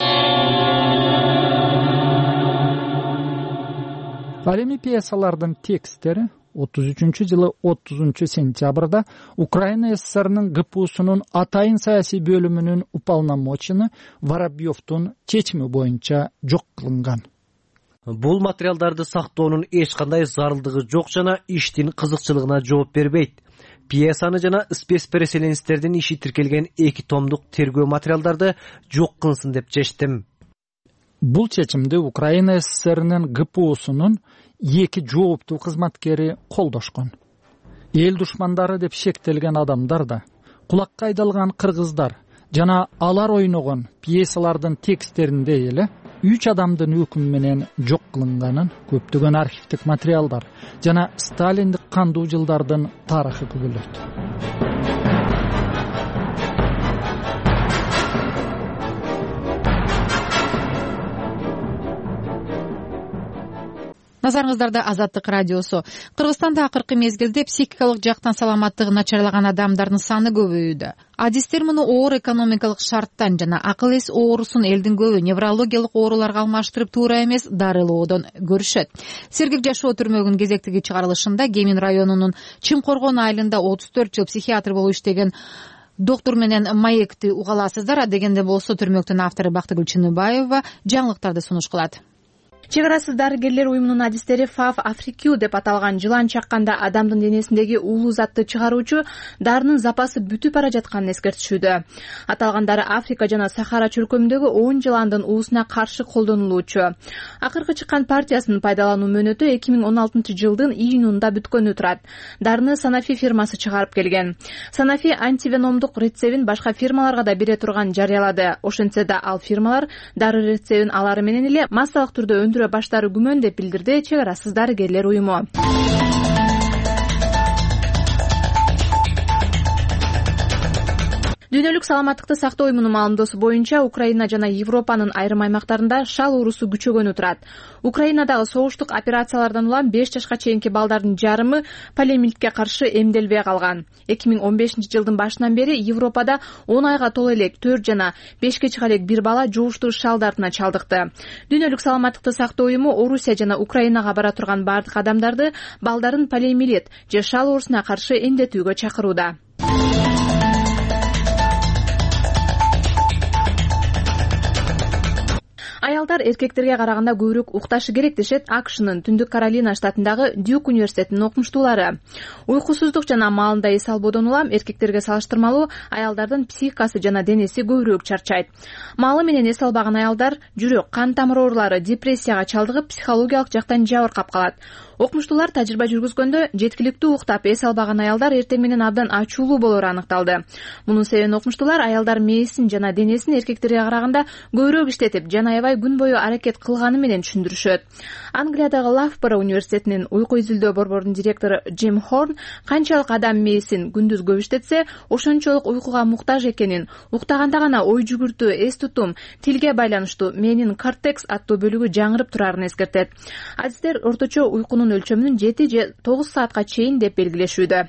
Ал эми пьесалардын текстери отуз үчүнчү жылы отузунчу сентябрда Украина ССРнин ГПУсунун атайын саясий бөлүмүнүн уполномочены Воробьевдун чечими боюнча жок кылынган. Бул материалдарды сактоонун эч кандай зарылдыгы жок жана иштин кызыкчылыгына жооп бербейт. Пьесаны жана спецпереселенистердин иши тиркелген эки томдук тергөө материалдарды жок кылынсын деп чечтим. Бул чечимди Украина ССРнин ГПУсунун эки жооптуу кызматкери колдошкон. Эл душмандары деп шектелген адамдар да, кулакка айдалган кыргыздар жана алар ойногон пьесалардын тексттеринде эле үч адамдын өкүмү менен жок кылынганын көптөгөн архивдик материалдар жана сталиндик кандуу жылдардын тарыхы күбөлөйт. Назарыңыздарда Азаттык радиосу. Кыргызстанда акыркы мезгилде психикалык жактан саламаттыгы начарлаган адамдардын саны көбөйүүдө. Адистер муну оор экономикалык шарттан жана акыл эс оорусун элдин көбү неврологиялык ооруларга алмаштырып туура эмес дарылоодон көрүшөт. Сергек жашоо түрмөгүнүн кезектеги чыгарылышында Кемин районунун Чымкоргон айылында отуз төрт жыл психиатр болуп иштеген доктор менен маекти угаласыздар. Дегенде болсо түрмөктүн автору Бактыгүл Чыныбаева жаңылыктарды сунуш кылат. Чек арасыз дарыгерлер уюмунун адистери Фав Африкю деп аталган жылан чакканда адамдын денесиндеги уулуу затты чыгаруучу дарынын запасы бүтүп бара жатканын эскертишүүдө. Аталган дары Африка жана Сахара чөлкөмүндөгү он жыландын уусуна каршы колдонулуучу. Акыркы чыккан партиясынын пайдалануу мөөнөтү эки миң он алтынчы жылдын июнунда бүткөнү турат. Дарыны Санафи фирмасы чыгарып келген. Санафи антивеномдук рецебин башка фирмаларга да бере турганын жарыялады. Ошентсе да ал фирмалар дары рецебин алары менен эле массалык түрдө өндүрө баштары күмөн деп билдирди Чек арасыз дарыгерлер уюму. Дүйнөлүк саламаттыкты сактоо уюмунун маалымдоосу боюнча Украина жана Европанын айрым аймактарында шал оорусу күчөгөнү турат. Украинадагы согуштук операциялардан улам беш жашка чейинки балдардын жарымы полиомиелитке каршы эмделбей калган. эки миң он бешинчи жылдын башынан бери Европада он айга толо элек төрт жана бешке чыга элек бир бала жугуштуу шал дартына чалдыкты. Дүйнөлүк саламаттыкты сактоо уюму Орусия жана Украинага бара турган бардык адамдарды балдарын полиомиелит же шал оорусуна каршы эмдетүүгө чакырууда. Аялдар эркектерге караганда көбүрөөк укташы керек дешет АКШнын Түндүк Каролина штатындагы Дюк университетинин окумуштуулары. Уйкусуздук жана маалында эс албоодон улам эркектерге салыштырмалуу аялдардын психикасы жана денеси көбүрөөк чарчайт. Маалы менен эс албаган аялдар жүрөк, кан тамыр оорулары, депрессияга чалдыгып, психологиялык жактан жабыркап калат. Окумуштуулар тажрыйба жүргүзгөндө жеткиликтүү уктап эс албаган аялдар эртең менен абдан ачуулуу болору аныкталды. Мунун себебин окумуштуулар аялдар мээсин жана денесин эркектерге караганда көбүрөөк иштетип, жана аябай күн бою аракет кылганы менен түшүндүрүшөт. Англиядагы Лафборо университетинин уйку изилдөө борборунун директору Джим Хорн канчалык адам мээсин күндүз көп иштетсе, ошончолук уйкуга муктаж экенин, уктаганда гана ой жүгүртүү, эс тутум, тилге байланыштуу менин кортекс аттуу бөлүгү жаңырып турарын эскертет. Адистер орточо уйкунун өлчөмүн жети же тогуз саатка чейин деп белгилешүүдө.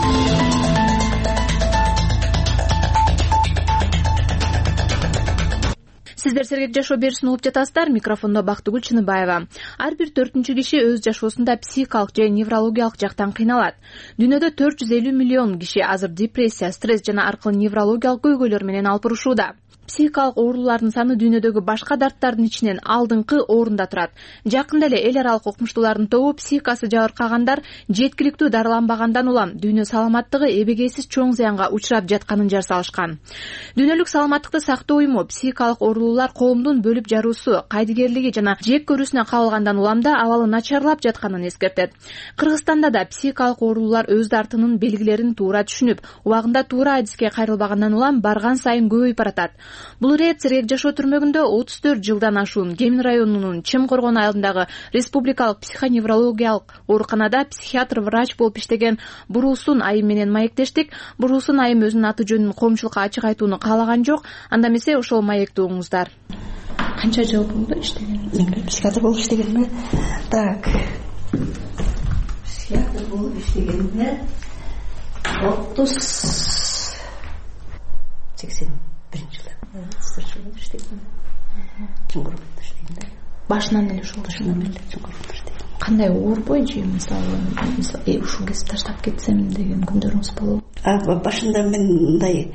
Сиздер Сергек жашоо берүүсүн угуп жатасыздар. Микрофондо Бактыгүл Чыныбаева. Ар бир төртүнчү киши өз жашоосунда психикалык же неврологиялык жактан кыйналат. Дүйнөдө төрт жүз элүү миллион киши азыр депрессия, стресс жана аркылуу неврологиялык көйгөйлөр менен алпурушууда. Психикалык оорулардын саны дүйнөдөгү башка дарттардын ичинен алдыңкы орунда турат. Жакында эле эл аралык окумуштуулардын тобу психикасы жабыркагандар жеткиликтүү дарыланбагандан улам дүйнө саламаттыгы эбегейсиз чоң зыянга учурап жатканын жар салышкан. Дүйнөлүк саламаттыкты сактоо уюму психикалык оорулуулар балдар коомдун бөлүп жаруусу, кайдыгерлиги жана жек көрүүсүнө кабылгандан улам да абалы начарлап жатканын эскертет. Кыргызстанда да психикалык оорулуулар өз дартынын белгилерин туура түшүнүп, убагында туура адиске кайрылбагандан улам барган сайын көбөйүп баратат. Бул ирет Сырек жашоо түрмөгүндө отуз төрт жылдан ашуун Кемин районунун Чим Коргон айылындагы республикалык психоневрологиялык ооруканада психиатр врач болуп иштеген Буруусун Айым менен маектештик. Буруусун Айым өзүнүн аты жөнүн коомчулукка ачык айтууну каалаган жок. Анда эмесе ошол маекти угуңуздар. Канча жыл болду иштеген? Психиатр болуп иштегениме так психиатр болуп иштегениме отуз сексен биринчи жылы болуп иштегем. Чим Коргондо иштегем. Башынан эле ушул башынан эле Чим Коргондо иштегем. Кандай оор бойчу, мисалы, ушул кесипти таштап кетсем деген күндөрүңүз болобу? Башында мен мындай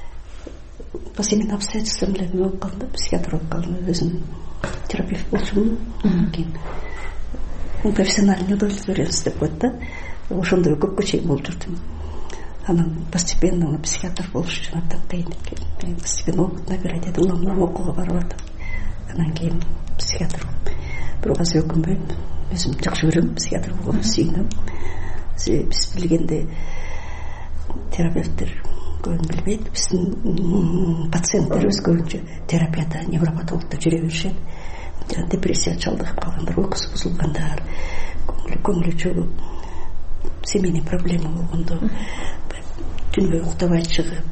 по семейным обстоятельствам менен болуп калдым, психиатр болуп калдым, өзүм терапевт болчумун. Кийин профессиональный неудовлетворенность деп коет да, ошондой көпкө чейин болуп жүрдүм. Анан постепенно психиатр болуш үчүн абдан кыйын экен. Мен постепенно опыт набирать этип, улам улам окууга барып атам. Анан кийин психиатр бирок азыр өкүнбөйм. Өзүм жакшы көрөм, психиатр болгонду сүйүнөм. Биз билгенде терапевттер көбүн билбейт. Биздин пациенттерибиз көбүнчө терапияда, невропатологдо жүрө беришет. Депрессия чалдыгып калгандар, уйкусу бузулгандар, көңүлү чөгүп, семейный проблема болгондо, түнүбөй уктабай чыгып,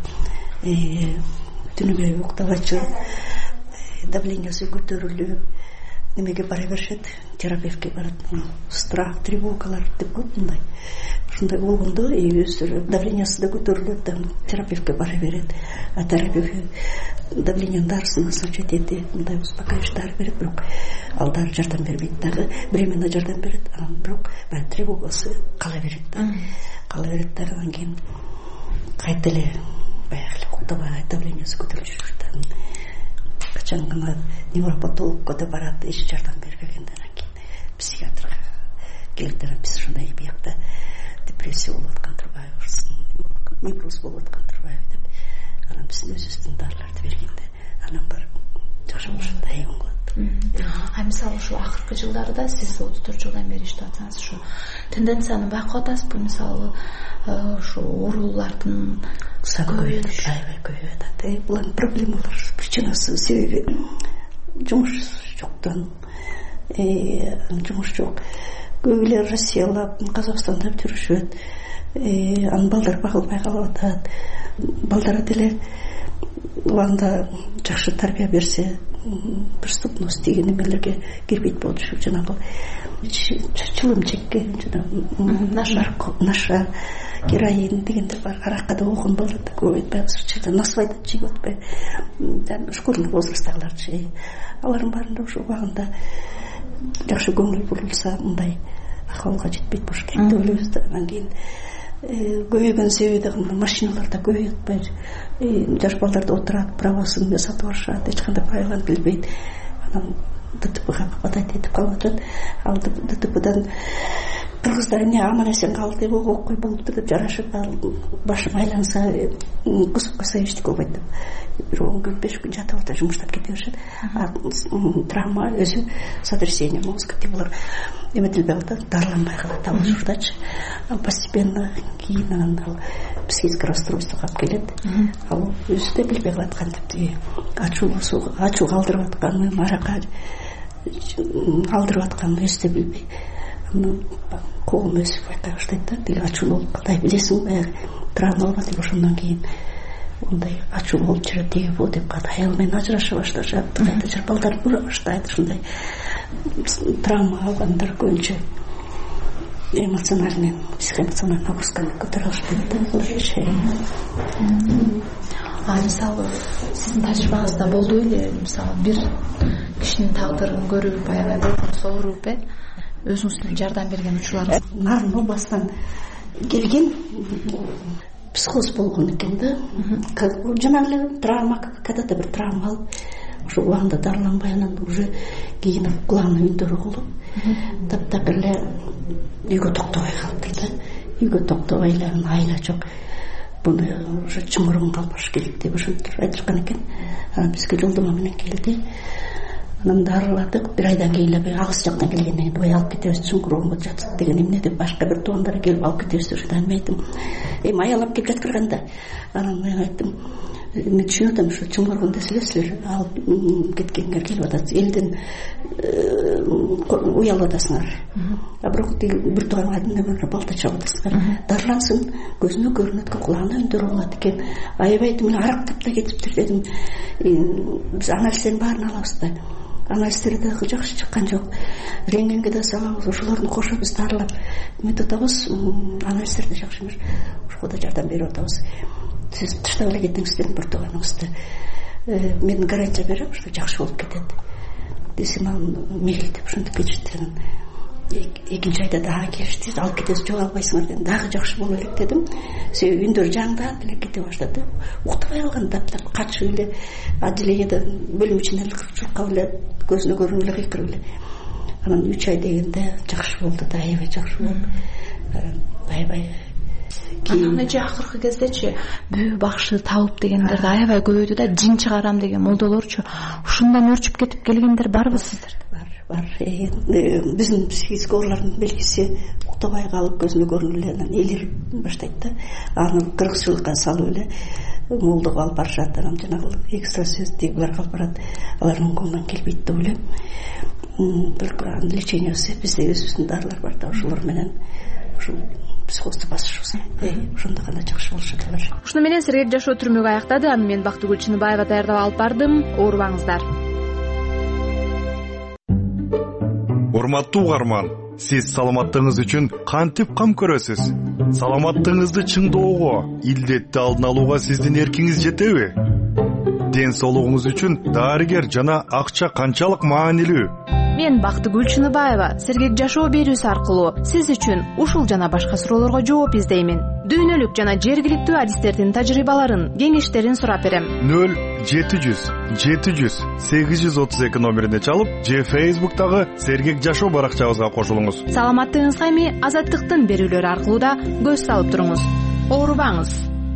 түнүбөй уктабай чыгып, давлениясы көтөрүлүп, немеге бара беришет, терапевтке барат. Страх, тревогалар деп коет мындай. Ушундай болгондо өздөрү давлениясы да көтөрүлөт, терапевтке бара берет. А терапевт давлениянын дарысын назначить этет, мындай успокаивающий дары берет, бирок ал дары жардам бербейт дагы, временно жардам берет, анан бирок баягы тревогасы кала берет да. Кала берет да, анан кийин кайта эле баягы эле уктабай давлениясы көтөрүлүп жүрөт. Качан гана невропатологко да барат, эч жардам бербегенде, анан кийин психиатрга келет. Биз ушундай биякта депрессия болуп аткан турбайбыз, невроз болуп аткан турбайбы деп, анан биздин өзүбүздүн дарыларды бергенде, анан барып жакшы ушундай болот. А мисалы ушу акыркы жылдарда сиз отуз төрт жылдан бери иштеп атсаңыз, ушу тенденцияны байкап атасызбы? Мисалы ушу оорулардын саны көбөйүп, аябай көбөйүп атат. Булардын проблемалар, причинасы, себеби жумуш жоктон, жумуш жок. Көбүлөр Россиялап, Казакстанда жүрүшөт. Анын балдар багылбай калып атат. Балдары деле убагында жакшы тарбия берсе, преступность деген эмелерге кирбейт болчу. Жанагы чылым чеккен, жанагы наша, героин дегендер бар. Аракка да болгон балдар да көп айтпайбыз. Насвайда жеп атпай, школьный возрасттагылар жей. Алардын баарында ушу убагында жакшы көңүл бурулса, мындай акыбалга жетпейт болуш керек деп ойлойбуз да. Анан кийин көбөйгөн себеби дагы машиналар да көбөйүп атпайбы. Жаш балдар отурат, правосын сатып алышат, эч кандай правиланы билбейт. Анан ДТПга попадать этип калып атат. Ал ДТПдан кыргыздар эмне аман эсен калды деп, окуй болуптур деп жарашып, башым айланса кусуп койсо эчтеке болбойт деп. Бир он күн, беш күн жатып атат, жумуштап кете беришет. Травма өзү сотрясение мозга деп булар эметилбей калат, дарыланбай калат ал учурдачы. Ал постепенно кийин анан ал психическое расстройствого алып келет. Ал өзү да билбей калат кантип ачуу ачуу калтырып атканын, аракка алдырып атканын өзү да билбей. Анан коом өзү байкай баштайт да, тиги ачуу болуп калды, билесиң баягы травма алган деп, ошондон кийин мындай ачуу болуп жүрөт дейбу деп калат. Аял менен ажыраша башташат, кайта жер балдар бура баштайт. Ушундай травма алгандар көбүнчө эмоциональный, психоэмоциональный нагрузканы көтөрө алышпайт да. А мисалы сиздин тажрыйбаңызда болду эле, мисалы бир кишинин тагдырын көрүп, аябай бойгон сооруп, э өзүңүздүн жардам берген учурларыңыз? Нарын обасынан келген психоз болгон экен да. Жанагы эле травма, когда-то бир травма алып, ошо убагында дарыланбай, анан уже кийин главный үндөрү болуп, таптап эле үйгө токтобой калып да. Үйгө токтобой эле, айла жок. буну уже чуңуругун калпаш керек деп ошентип айтышкан экен. Анан бизге жолдомо менен келди. Анан дарыладык. Бир айдан кийин эле агыс жактан келгенден кийин ой алып кетебиз, чуңкуругунда жатат деген эмне деп башка бир туугандар келип алып кетебиз деп мен айттым. Эми аялап келип жаткырганда анан мен айттым, мен түшүнүп атам, ушу чуңкуругунда элесиздер, алып кеткендер келип атат, элден уялып атасыңар. А бирок бир тууган балта чабып атасыңар. Дарлансын, көзүнө көрүнөт, кулагына үндөр болот экен. Аябай мен арактап да кетиптир дедим. Биз анализдердин баарын алабыз да. Анализдер дагы жакшы чыккан жок. Рентгенге да салабыз, ошолорду кошуп биз дарылап метод атабыз. Анализдер да жакшы эмес. Ошого да жардам берип атабыз. Сиз таштап эле кетиңиз дедим бир тууганыңызды. Мен гарантия берем, что жакшы болуп кетет. Десем ал мейли деп ошентип кетишти. Экинчи айда дагы келишти, алып кетебиз, жок албайсыңар дедим. Дагы жакшы боло берет дедим. Себеби үндөр жаңдап эле кете баштады. Уктабай калган даптап качып эле отделениеде бөлүм ичинде эле чуркап эле көзүнө көрүнүп эле кыйкырып эле. Анан үч ай дегенде жакшы болду да, аябай жакшы болуп. Аябай. Анан эже акыркы кездечи бүү бакшы табып дегендерди аябай көбөйдү да, жин чыгарам деген молдолорчу ушундан өрчүп кетип келгендер барбы сиздерде? Бар. Биздин психический оорулардын белгиси уктабай калып көзүнө көрүнүп эле анан элирип баштайт да. Аны кыргызчылыкка салып эле молдого алып барышат. Анан жанагы экстрасенстивдерге алып барат. Алардын колунан келбейт деп ойлойм. Только лечениясы бизде өзүбүздүн дарылар бар да, ошолор менен ушул психозду басышыбыз. Ошондо гана жакшы болушат алар. Ушуну менен Сергек жашоо түрмөгө аяктады. Аны мен Бактыгүл Чыныбаева даярдап алып бардым. Оорубаңыздар. Урматтуу угарман, сиз саламаттыгыңыз үчүн кантип кам көрөсүз? Саламаттыгыңызды чыңдоого, илдетти алдын алууга сиздин эркиңиз жетеби? Ден соолугуңуз үчүн дарыгер жана акча канчалык маанилүү? Мен Бактыгүл Чыныбаева Сергек жашоо берүүсү аркылуу сиз үчүн ушул жана башка суроолорго жооп издеймин. Дүйнөлүк жана жергиликтүү адистердин тажрыйбаларын, кеңештерин сурап берем. нөл жети жүз жети жүз сегиз жүз отуз эки номерине чалып, же Facebook'тагы Сергек жашоо баракчабызга кошулуңуз. Саламаттыгыңызга эми Азаттыктын берүүлөрү аркылуу да көз салып туруңуз. Оорубаңыз.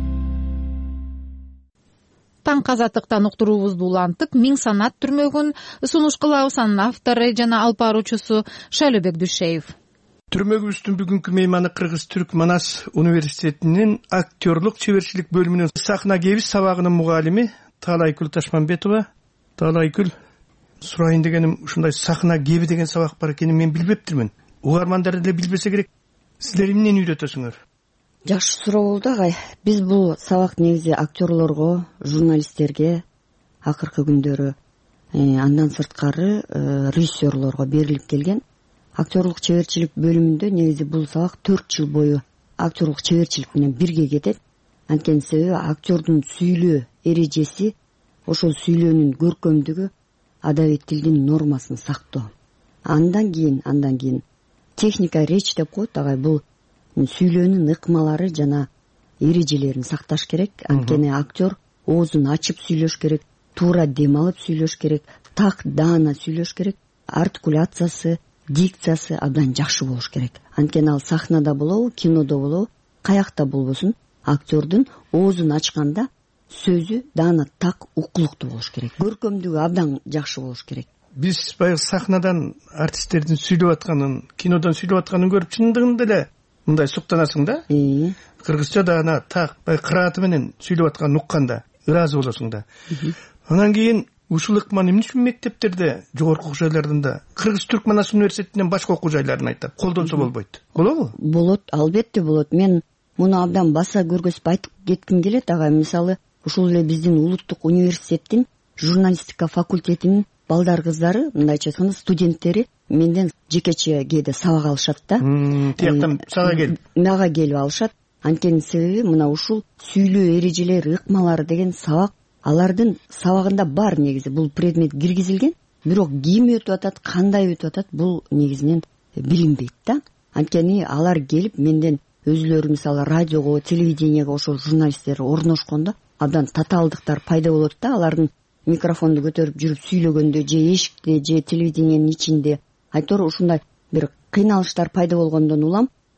Таңкы Азаттыктан уктуруубузду улантып, Миң санат түрмөгүн сунуш кылабыз. Анын автору жана алып баруучусу Шайлообек Дүйшеев. Түрмөгүбүздүн бүгүнкү мейманы Кыргыз Түрк Манас университетинин актерлук чеберчилик бөлүмүнүн сахна кебиз сабагынын мугалими Таалайгүл Ташманбетова. Таалайгүл, сурайын дегеним, ушундай сахна кеби деген сабак бар экенин мен билбептирмин. Угармандар эле билбесе керек. Сиздер эмнени үйрөтөсүңөр? Жакшы суроо болду агай. Биз бул сабак негизи актерлорго, журналисттерге акыркы күндөрү андан сырткары режиссерлорго берилип келген. Актерлук чеберчилик бөлүмүндө негизи бул сабак төрт жыл бою актерлук чеберчилик менен бирге кетет. Анткени себеби актердун сүйлөө эрежеси, ошол сүйлөөнүн көркөмдүгү, адабий тилдин нормасын сактоо. Андан кийин, андан кийин техника речь деп коет агай, бул сүйлөөнүн ыкмалары жана эрежелерин сакташ керек. Анткени актер оозун ачып сүйлөш керек, туура дем алып сүйлөш керек, так даана сүйлөш керек, артикуляциясы, дикциясы абдан жакшы болуш керек. Анткени ал сахнада болобу, кинодо болобу, каякта болбосун, актердун оозун ачканда сөзү даана так укулуктуу болуш керек. Көркөмдүгү абдан жакшы болуш керек. Биз баягы сахнадан артисттердин сүйлөп атканын, кинодон сүйлөп атканын көрүп чындыгында эле мындай суктанасың да. Кыргызча даана так баягы кырааты менен сүйлөп атканын укканда ыраазы болосуң да. Анан кийин ушул ыкманы эмне үчүн мектептерде, жогорку окуу жайларында, Кыргыз Түрк Манас университетинен башка окуу жайларын айтат, колдонсо болбойт. Болобу? Болот, албетте болот. Мен муну абдан баса көргөзүп айтып кетким келет агай. Мисалы, ушул эле биздин улуттук университеттин журналистика факультетинин балдар кыздары, мындайча айтканда, студенттери менден жекече кээде сабак алышат да. Тияктан сага келип, мага келип алышат. Анткени себеби мына ушул сүйлөө эрежелери, ыкмалары деген сабак алардын сабагында бар негизи. Бул предмет киргизилген, бирок ким өтүп атат, кандай өтүп атат, бул негизинен билинбейт да. Анткени алар келип менден өзүлөрү мисалы радиого, телевидениего ошол журналисттер орношкондо абдан татаалдыктар пайда болот да. Алардын микрофонду көтөрүп жүрүп сүйлөгөндө же эшикте же телевидениянын ичинде айтор ушундай бир кыйналыштар пайда болгондон улам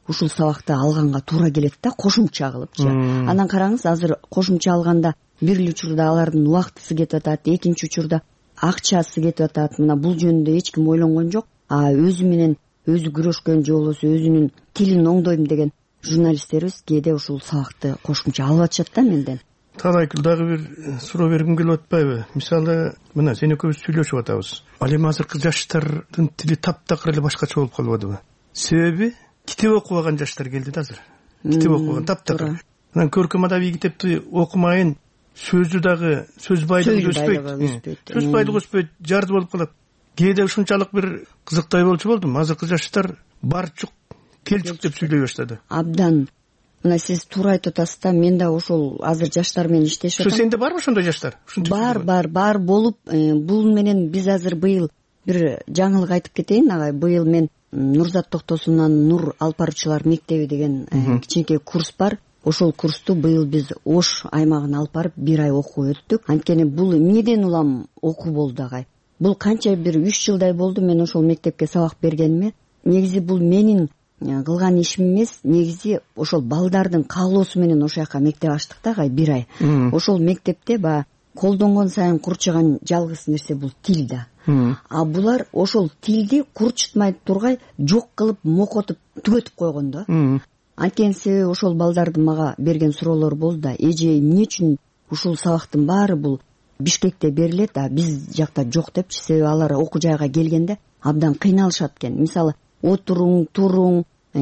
ушул сабакты алганга туура келет да, кошумча кылыпчы. Анан караңыз, азыр кошумча алганда бир эле учурда алардын убактысы кетип атат, экинчи учурда акчасы кетип атат. Мына бул жөнүндө эч ким ойлонгон жок. А өзү менен өзү күрөшкөн же болбосо өзүнүн тилин оңдойм деген журналисттерибиз кээде ушул сабакты кошумча алып атышат да менден. Таалайкүл дагы бир суроо бергим келип атпайбы? Мисалы, мына сен экөөбүз сүйлөшүп атабыз. Ал эми азыркы жаштардын тили таптакыр эле башкача болуп калбадыбы? Себеби китеп окубаган жаштар келди да азыр. Китеп окубаган таптакыр. Анан көркөм адабий китепти окумайын, сөзү дагы сөз байлыгы өспөйт. Сөз байлыгы өспөйт, жарды болуп калат. Кээде ушунчалык бир кызыктай болчу болдум. Азыркы жаштар барчук, келчук деп сүйлөй баштады. Абдан. Мына сиз туура айтып атасыз да, мен да ошол азыр жаштар менен иштешип атам. Ошо сенде барбы ошондой жаштар? Бар, бар, бар болуп, бул менен биз азыр быйыл бир жаңылык айтып кетейин агай. Быйыл мен Нурзат Токтосунан Нур алып баруучулар мектеби деген кичинекей курс бар. Ошол курсту быйыл биз Ош аймагына алып барып бир ай окуп өттүк. Анткени бул эмнеден улам окуу болду агай. Бул канча бир үч жылдай болду мен ошол мектепке сабак бергениме. Негизи бул менин кылган ишим эмес, негизи ошол балдардын каалоосу менен ошол жака мектеп ачтык да агай, бир ай. Ошол мектепте баягы колдонгон сайын курчуган жалгыз нерсе бул тил да. А булар ошол тилди курчутмай тургай жок кылып мокотуп түгөтүп койгон да. Анткени себеби ошол балдардын мага берген суроолору болду да, эже эмне үчүн ушул сабактын баары бул Бишкекте берилет, а биз жакта жок депчи. Себеби алар окуу жайга келгенде абдан кыйналышат экен. Мисалы, отуруң, туруң,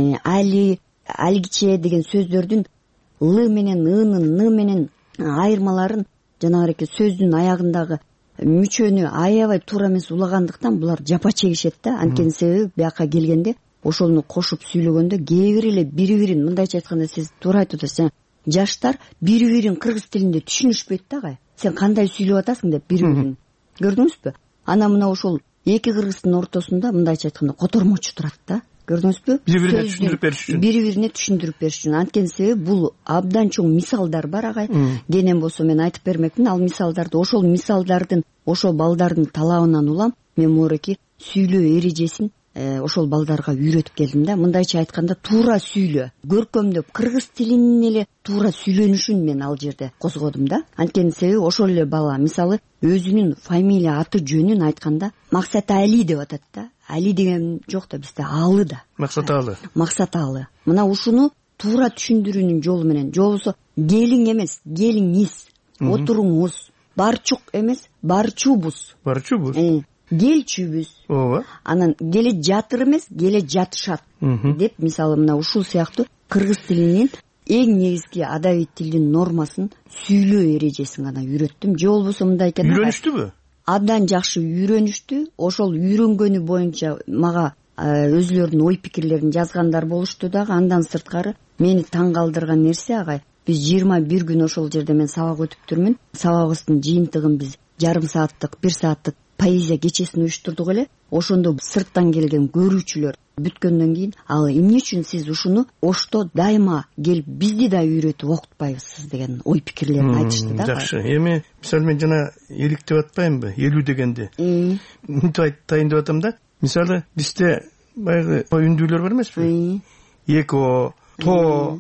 али, алгиче деген сөздөрдүн л менен ынын, н менен айырмаларын жанагы сөздүн аягындагы мүчөнү аябай туура эмес улагандыктан булар жапа чегишет да. Анткени себеби бияка келгенде ошону кошуп сүйлөгөндө кээ бир эле бири-бирин, мындайча айтканда сиз туура айтып атасыз, жаштар бири-бирин кыргыз тилинде түшүнүшпөйт да агай. Сен кандай сүйлөп атасың деп бири-бирин. Көрдүңүзбү? Ана мына ошол эки кыргыздын ортосунда мындайча айтканда котормочу турат да. Көрдүңүзбү? Бири-бирине түшүндүрүп бериш үчүн. Бири-бирине түшүндүрүп бериш үчүн. Анткени себеби бул абдан чоң мисалдар бар агай. Кенен болсо мен айтып бермекмин. Ал мисалдарды, ошол мисалдардын, ошол балдардын талабынан улам мен мореки сүйлөө эрежесин ошол балдарга үйрөтүп келдим да. Мындайча айтканда туура сүйлө, көркөмдөп кыргыз тилинин эле туура сүйлөнүшүн мен ал жерде козгодум да. Анткени себеби ошол эле бала мисалы өзүнүн фамилия аты жөнүн айтканда Максат Али деп атат да. Али деген жок да бизде, Алы да. Максат Алы. Максат Алы. Мына ушуну туура түшүндүрүүнүн жолу менен, же болбосо келиң эмес, келиңиз, отуруңуз, барчук эмес, барчубуз. Барчубуз. Келчүбүз. Ооба. Анан келе жатыр эмес, келе жатышат деп мисалы мына ушул сыяктуу кыргыз тилинин эң негизги адабий тилдин нормасын, сүйлөө эрежесин гана үйрөттүм. Же болбосо мындай экен. Үйрөнүштүбү? Абдан жакшы үйрөнүштү. Ошол үйрөнгөнү боюнча мага өзүлөрүнүн ой пикирлерин жазгандар болушту дагы. Андан сырткары мени таң калтырган нерсе агай, биз жыйырма бир күн ошол жерде мен сабак өтүптүрмүн. Сабагыбыздын жыйынтыгын биз жарым сааттык, бир сааттык поэзия кечесин уюштурдук эле. Ошондо сырттан келген көрүүчүлөр бүткөндөн кийин ал эмне үчүн сиз ушуну Ошто дайыма келип бизди да үйрөтүп окутпайбысыз деген ой пикирлерин айтышты да. Жакшы. Эми мисалы мен жана элик деп атпаймынбы, элүү дегенде. Мынтип айтайын деп атам да. Мисалы бизде баягы үндүүлөр бар эмеспи? Эко, то,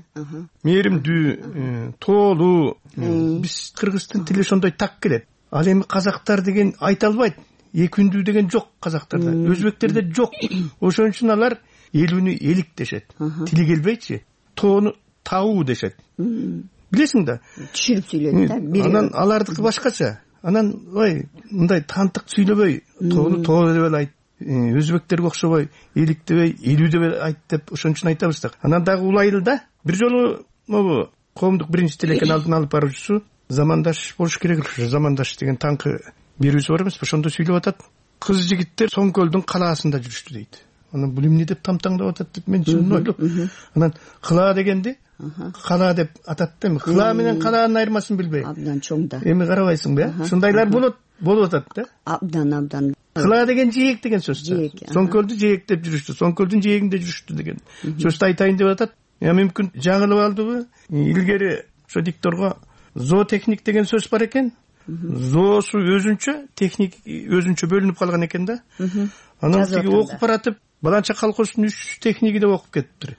мээримдүү, тоолуу. Биз кыргыздын тили ошондой так келет. Ал эми казактар деген айта албайт. Эки үндүү деген жок казактарда. Өзбектерде жок. Ошон үчүн алар элүүнү элик дешет. Тили келбейчи. Тоону табуу дешет. Билесиң да? Түшүрүп сүйлөйт да. Анан алардыкы башкача. Анан ой, мындай тантык сүйлөбөй, тоону тоо деп эле айт. Өзбектерге окшобой элик дебей, элүү деп айт деп ошон үчүн айтабыз да. Анан дагы улайлы да. Бир жолу могу коомдук биринчи тилекен алдын алып баруучусу Замандаш болуш керек. Замандаш деген таңкы бирүүсү бар эмеспи? Ошондо сүйлөп атат. Кыз жигиттер Соңкөлдүн калаасында жүрүштү дейт. Анан бул эмне деп тамтаңдап атат деп мен чын ойлоп. Анан кыла дегенди кала деп атат да. Кыла менен калаанын айырмасын билбей. Абдан чоң да. Эми карабайсыңбы, э? Ушундайлар болот, болуп атат да. Абдан, абдан. Кыла деген жээк деген сөз. Соңкөлдү жээк деп жүрүштү. Соңкөлдүн жээгинде жүрүштү деген сөздү айтайын деп атат. Я мүмкүн жаңылып алдыбы? Илгери ошо дикторго зоотехник деген сөз бар экен. Зоосу өзүнчө, техник өзүнчө бөлүнүп калган экен да. Анан тиги окуп баратып, баланча колхоздун үч техниги деп окуп кетиптир.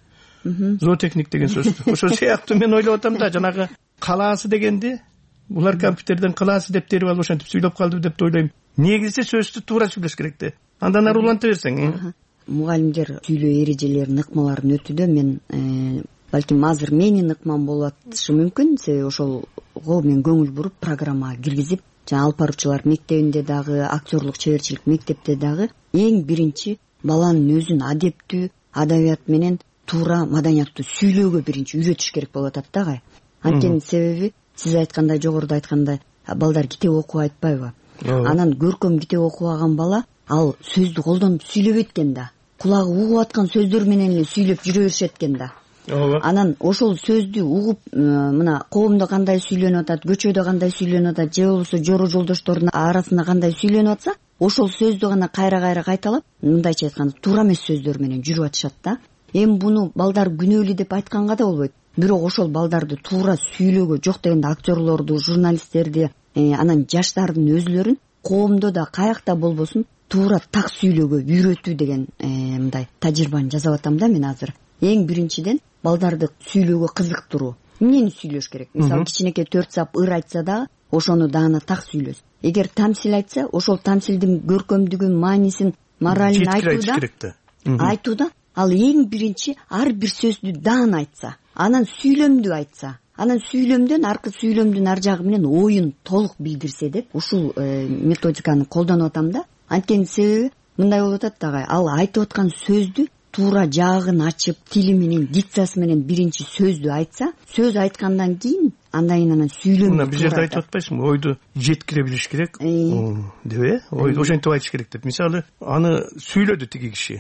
зоотехник деген сөздү. Ошол сыяктуу мен ойлоп атам да, жанагы калаасы дегенди булар компьютерден кылаасы деп терип алып ошентип сүйлөп калды деп ойлойм. Негизи сөздү туура сүйлөш керек да. Андан ары уланта берсең. Мугалимдер сүйлөө эрежелерин, ыкмаларын өтүүдө мен балким азыр менин ыкмам болуп атышы мүмкүн. Себеби ошолго мен көңүл буруп программага киргизип, жана алып баруучулар мектебинде дагы, актерлук чеберчилик мектепте дагы эң биринчи баланын өзүн адептүү, адабият менен туура, маданияттуу сүйлөөгө биринчи үйрөтүш керек болуп атат да. Анткени себеби сиз айткандай, жогоруда айткандай, балдар китеп окуп айтпайбы? Анан көркөм китеп окубаган бала ал сөздү колдонуп сүйлөбөйт экен да. Кулагы угуп аткан сөздөр менен эле сүйлөп жүрө беришет экен да. Анан ошол сөздү угуп, мына коомдо кандай сүйлөнүп атат, көчөдө кандай сүйлөнүп атат, же болбосо жору жолдоштордун арасында кандай сүйлөнүп атса, ошол сөздү гана кайра-кайра кайталап, мындайча айтканда туура эмес сөздөр менен жүрүп атышат да. Эми буну балдар күнөөлүү деп айтканга да болбойт. Бирок ошол балдарды туура сүйлөөгө, жок дегенде актерлорду, журналисттерди, анан жаштардын өзлөрүн коомдо да каякта болбосун туура так сүйлөөгө үйрөтүү деген мындай тажрыйбаны жасап атам да мен азыр. Эң биринчиден балдарды сүйлөөгө кызыктыруу. Эмнени сүйлөш керек? Мисалы, кичинекей төрт сап ыр айтса да, ошону даана так сүйлөс. Эгер тамсил айтса, ошол тамсилдин көркөмдүгүн, маанисин, моралин айтууда, айтууда ал эң биринчи ар бир сөздү даана айтса, анан сүйлөмдүү айтса, анан сүйлөмдөн аркы сүйлөмдүн ар жагы менен оюн толук билдирсе деп ушул методиканы колдонуп атам да. Анткени себеби мындай болуп атат да, ал айтып аткан сөздү туура жаагын ачып, тили менен, дикциясы менен биринчи сөздү айтса, сөз айткандан кийин андан кийин анан сүйлөм. Мына бир жерде айтып атпайсыңбы, ойду жеткире билиш керек деп э? Ойду ошентип айтыш керек деп. Мисалы, аны сүйлөдү тиги киши.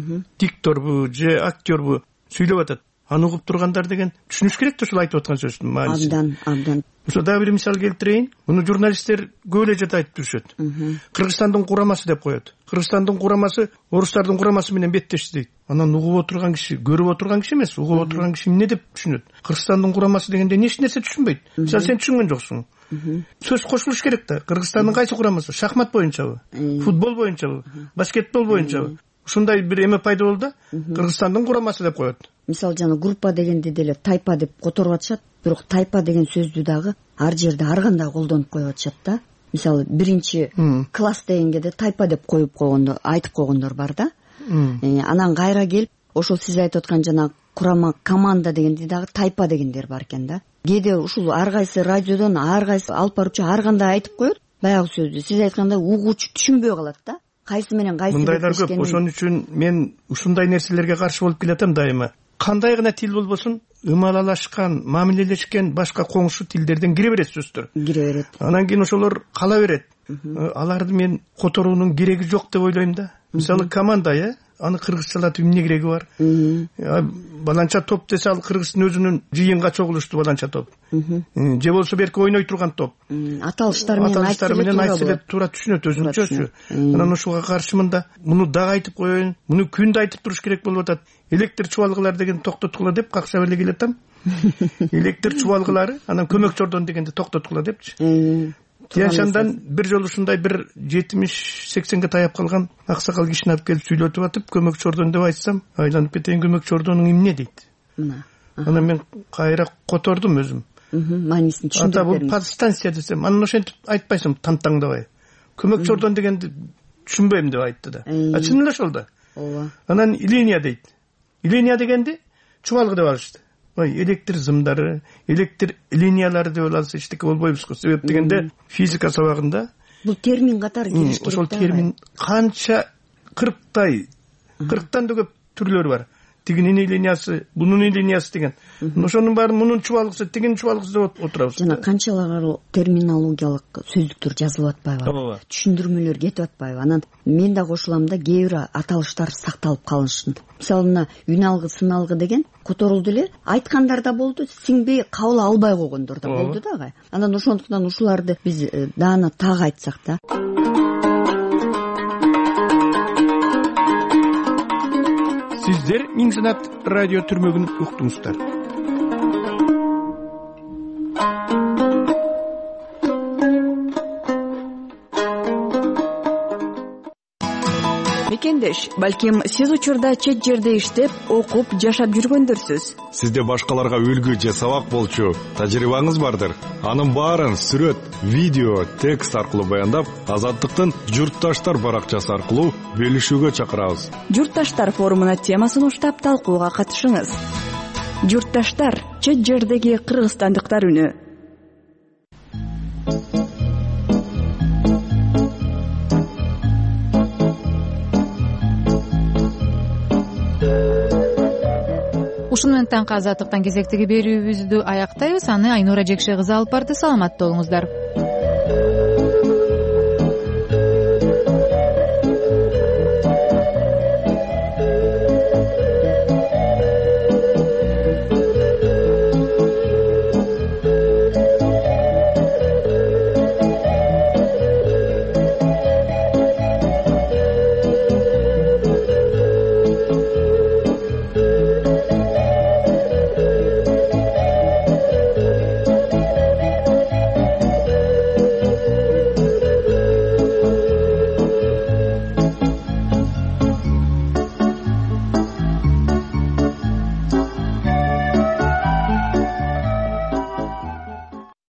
Дикторбу же актербу сүйлөп атат. Аны угуп тургандар деген түшүнүш керек да ушул айтып аткан сөздүн маанисин. Абдан, абдан. Ошо дагы бир мисал келтирейин. Муну журналисттер көп эле жерде айтып жүрүшөт. Кыргызстандын курамасы деп коет. Кыргызстандын курамасы орустардын курамасы менен беттешти дейт. Анан угуп отурган киши, көрүп отурган киши эмес, угуп отурган киши эмне деп түшүнөт? Кыргызстандын курамасы дегенде эч нерсе түшүнбөйт. Мисалы, сен түшүнгөн жоксуң. Сөз кошулуш керек да. Кыргызстандын кайсы курамасы? Шахмат боюнчабы? Футбол боюнчабы? Баскетбол боюнчабы? Ушундай бир эме пайда болду да, Кыргызстандын курамасы деп коет. Мисалы, жана группа дегенде деле тайпа деп которуп атышат, бирок тайпа деген сөздү дагы ар жерде ар кандай колдонуп коюп атышат да. Мисалы, биринчи класс дегенге да тайпа деп коюп койгондор, айтып койгондор бар да. Анан кайра келип, ошол сиз айтып аткан жана курама, команда дегенде дагы тайпа дегендер бар экен да. Кээде ушул ар кайсы радиодон ар кайсы алып баруучу ар кандай айтып коет баягы сөздү. Сиз айткандай угуучу түшүнбөй калат да. Кайсы менен кайсы мындайлар көп. Ошон үчүн мен ушундай нерселерге каршы болуп келатам дайыма. Кандай гана тил болбосун, ымалалашкан, мамилелешкен башка коңшу тилдерден кире берет сөздөр. Кире берет. Анан кийин ошолор кала берет. Аларды мен которуунун кереги жок деп ойлойм да. Мисалы, команда, э, аны кыргызчалатып эмне кереги бар? Баланча топ десе, ал кыргыздын өзүнүн жыйынга чогулуштуу баланча топ. Же болсо берки ойной турган топ. Аталыштар менен айтса эле туура түшүнөт өзүнчөчү. Анан ушуга каршы мында муну дагы айтып коеюн, муну күндө айтып туруш керек болуп атат. Электр чубалгылар деген токтоткула деп какшап эле келатам. Электр чубалгылары, анан көмөк жордон дегенде токтоткула депчи. Тияншандан бир жолу ушундай бир жетимиш сексенге таяп калган аксакал кишини алып келип сүйлөтүп атып, көмөк жордон деп айтсам, айланып кетейин, көмөк жордонуң эмне дейт. Анан мен кайра котордум өзүм. Маанисин түшүндүрүп бериңиз. Ата, бул подстанция десем, анан ошентип айтпайсың тантаңдабай. Көмөк жордон дегенди түшүнбөйм деп айтты да. А чын эле ошол да. Ооба. Анан линия дейт. Линия дегенди чубалгы деп алышты. Ой, электр зымдары, электр линиялары деп алса эчтеке болбойбуз го. Себеп дегенде физика сабагында бул термин катары кириш керек. Ошол термин канча кырктай, кырктан да көп түрлөрү бар. Тигинин линиясы, бунун линиясы деген. Ошонун баары мунун чубалгысы, тигинин чубалгысы деп отурабыз. Жана канчалагы терминологиялык сөздүктөр жазылып атпайбы? Түшүндүрмөлөр кетип атпайбы? Анан мен да кошулам да, кээ бир аталыштар сакталып калышын. Мисалы, мына үн алгы, сын алгы деген которулду эле, айткандар да болду, сиңбей кабыл албай койгондор да болду да. Анан ошондуктан ушуларды биз даана так айтсак да. Сиздер Миң Санат радио түрмөгүн уктуңуздар. мекендеш, балким сиз учурда чет жерде иштеп, окуп, жашап жүргөндүрсүз. Сизде башкаларга үлгү же сабак болчу тажрыйбаңыз бардыр. Анын баарын сүрөт, видео, текст аркылуу баяндап, Азаттыктын Журтташтар баракчасы аркылуу бөлүшүүгө чакырабыз. Журтташтар форумуна тема сунуштап талкууга катышыңыз. Журтташтар — чет жердеги кыргызстандыктар үнү. Ушуну менен таңкы Азаттыктан кезектеги берүүбүздү аяктайбыз. Аны Айнура Жекше кызы алып барды. Саламатта болуңуздар.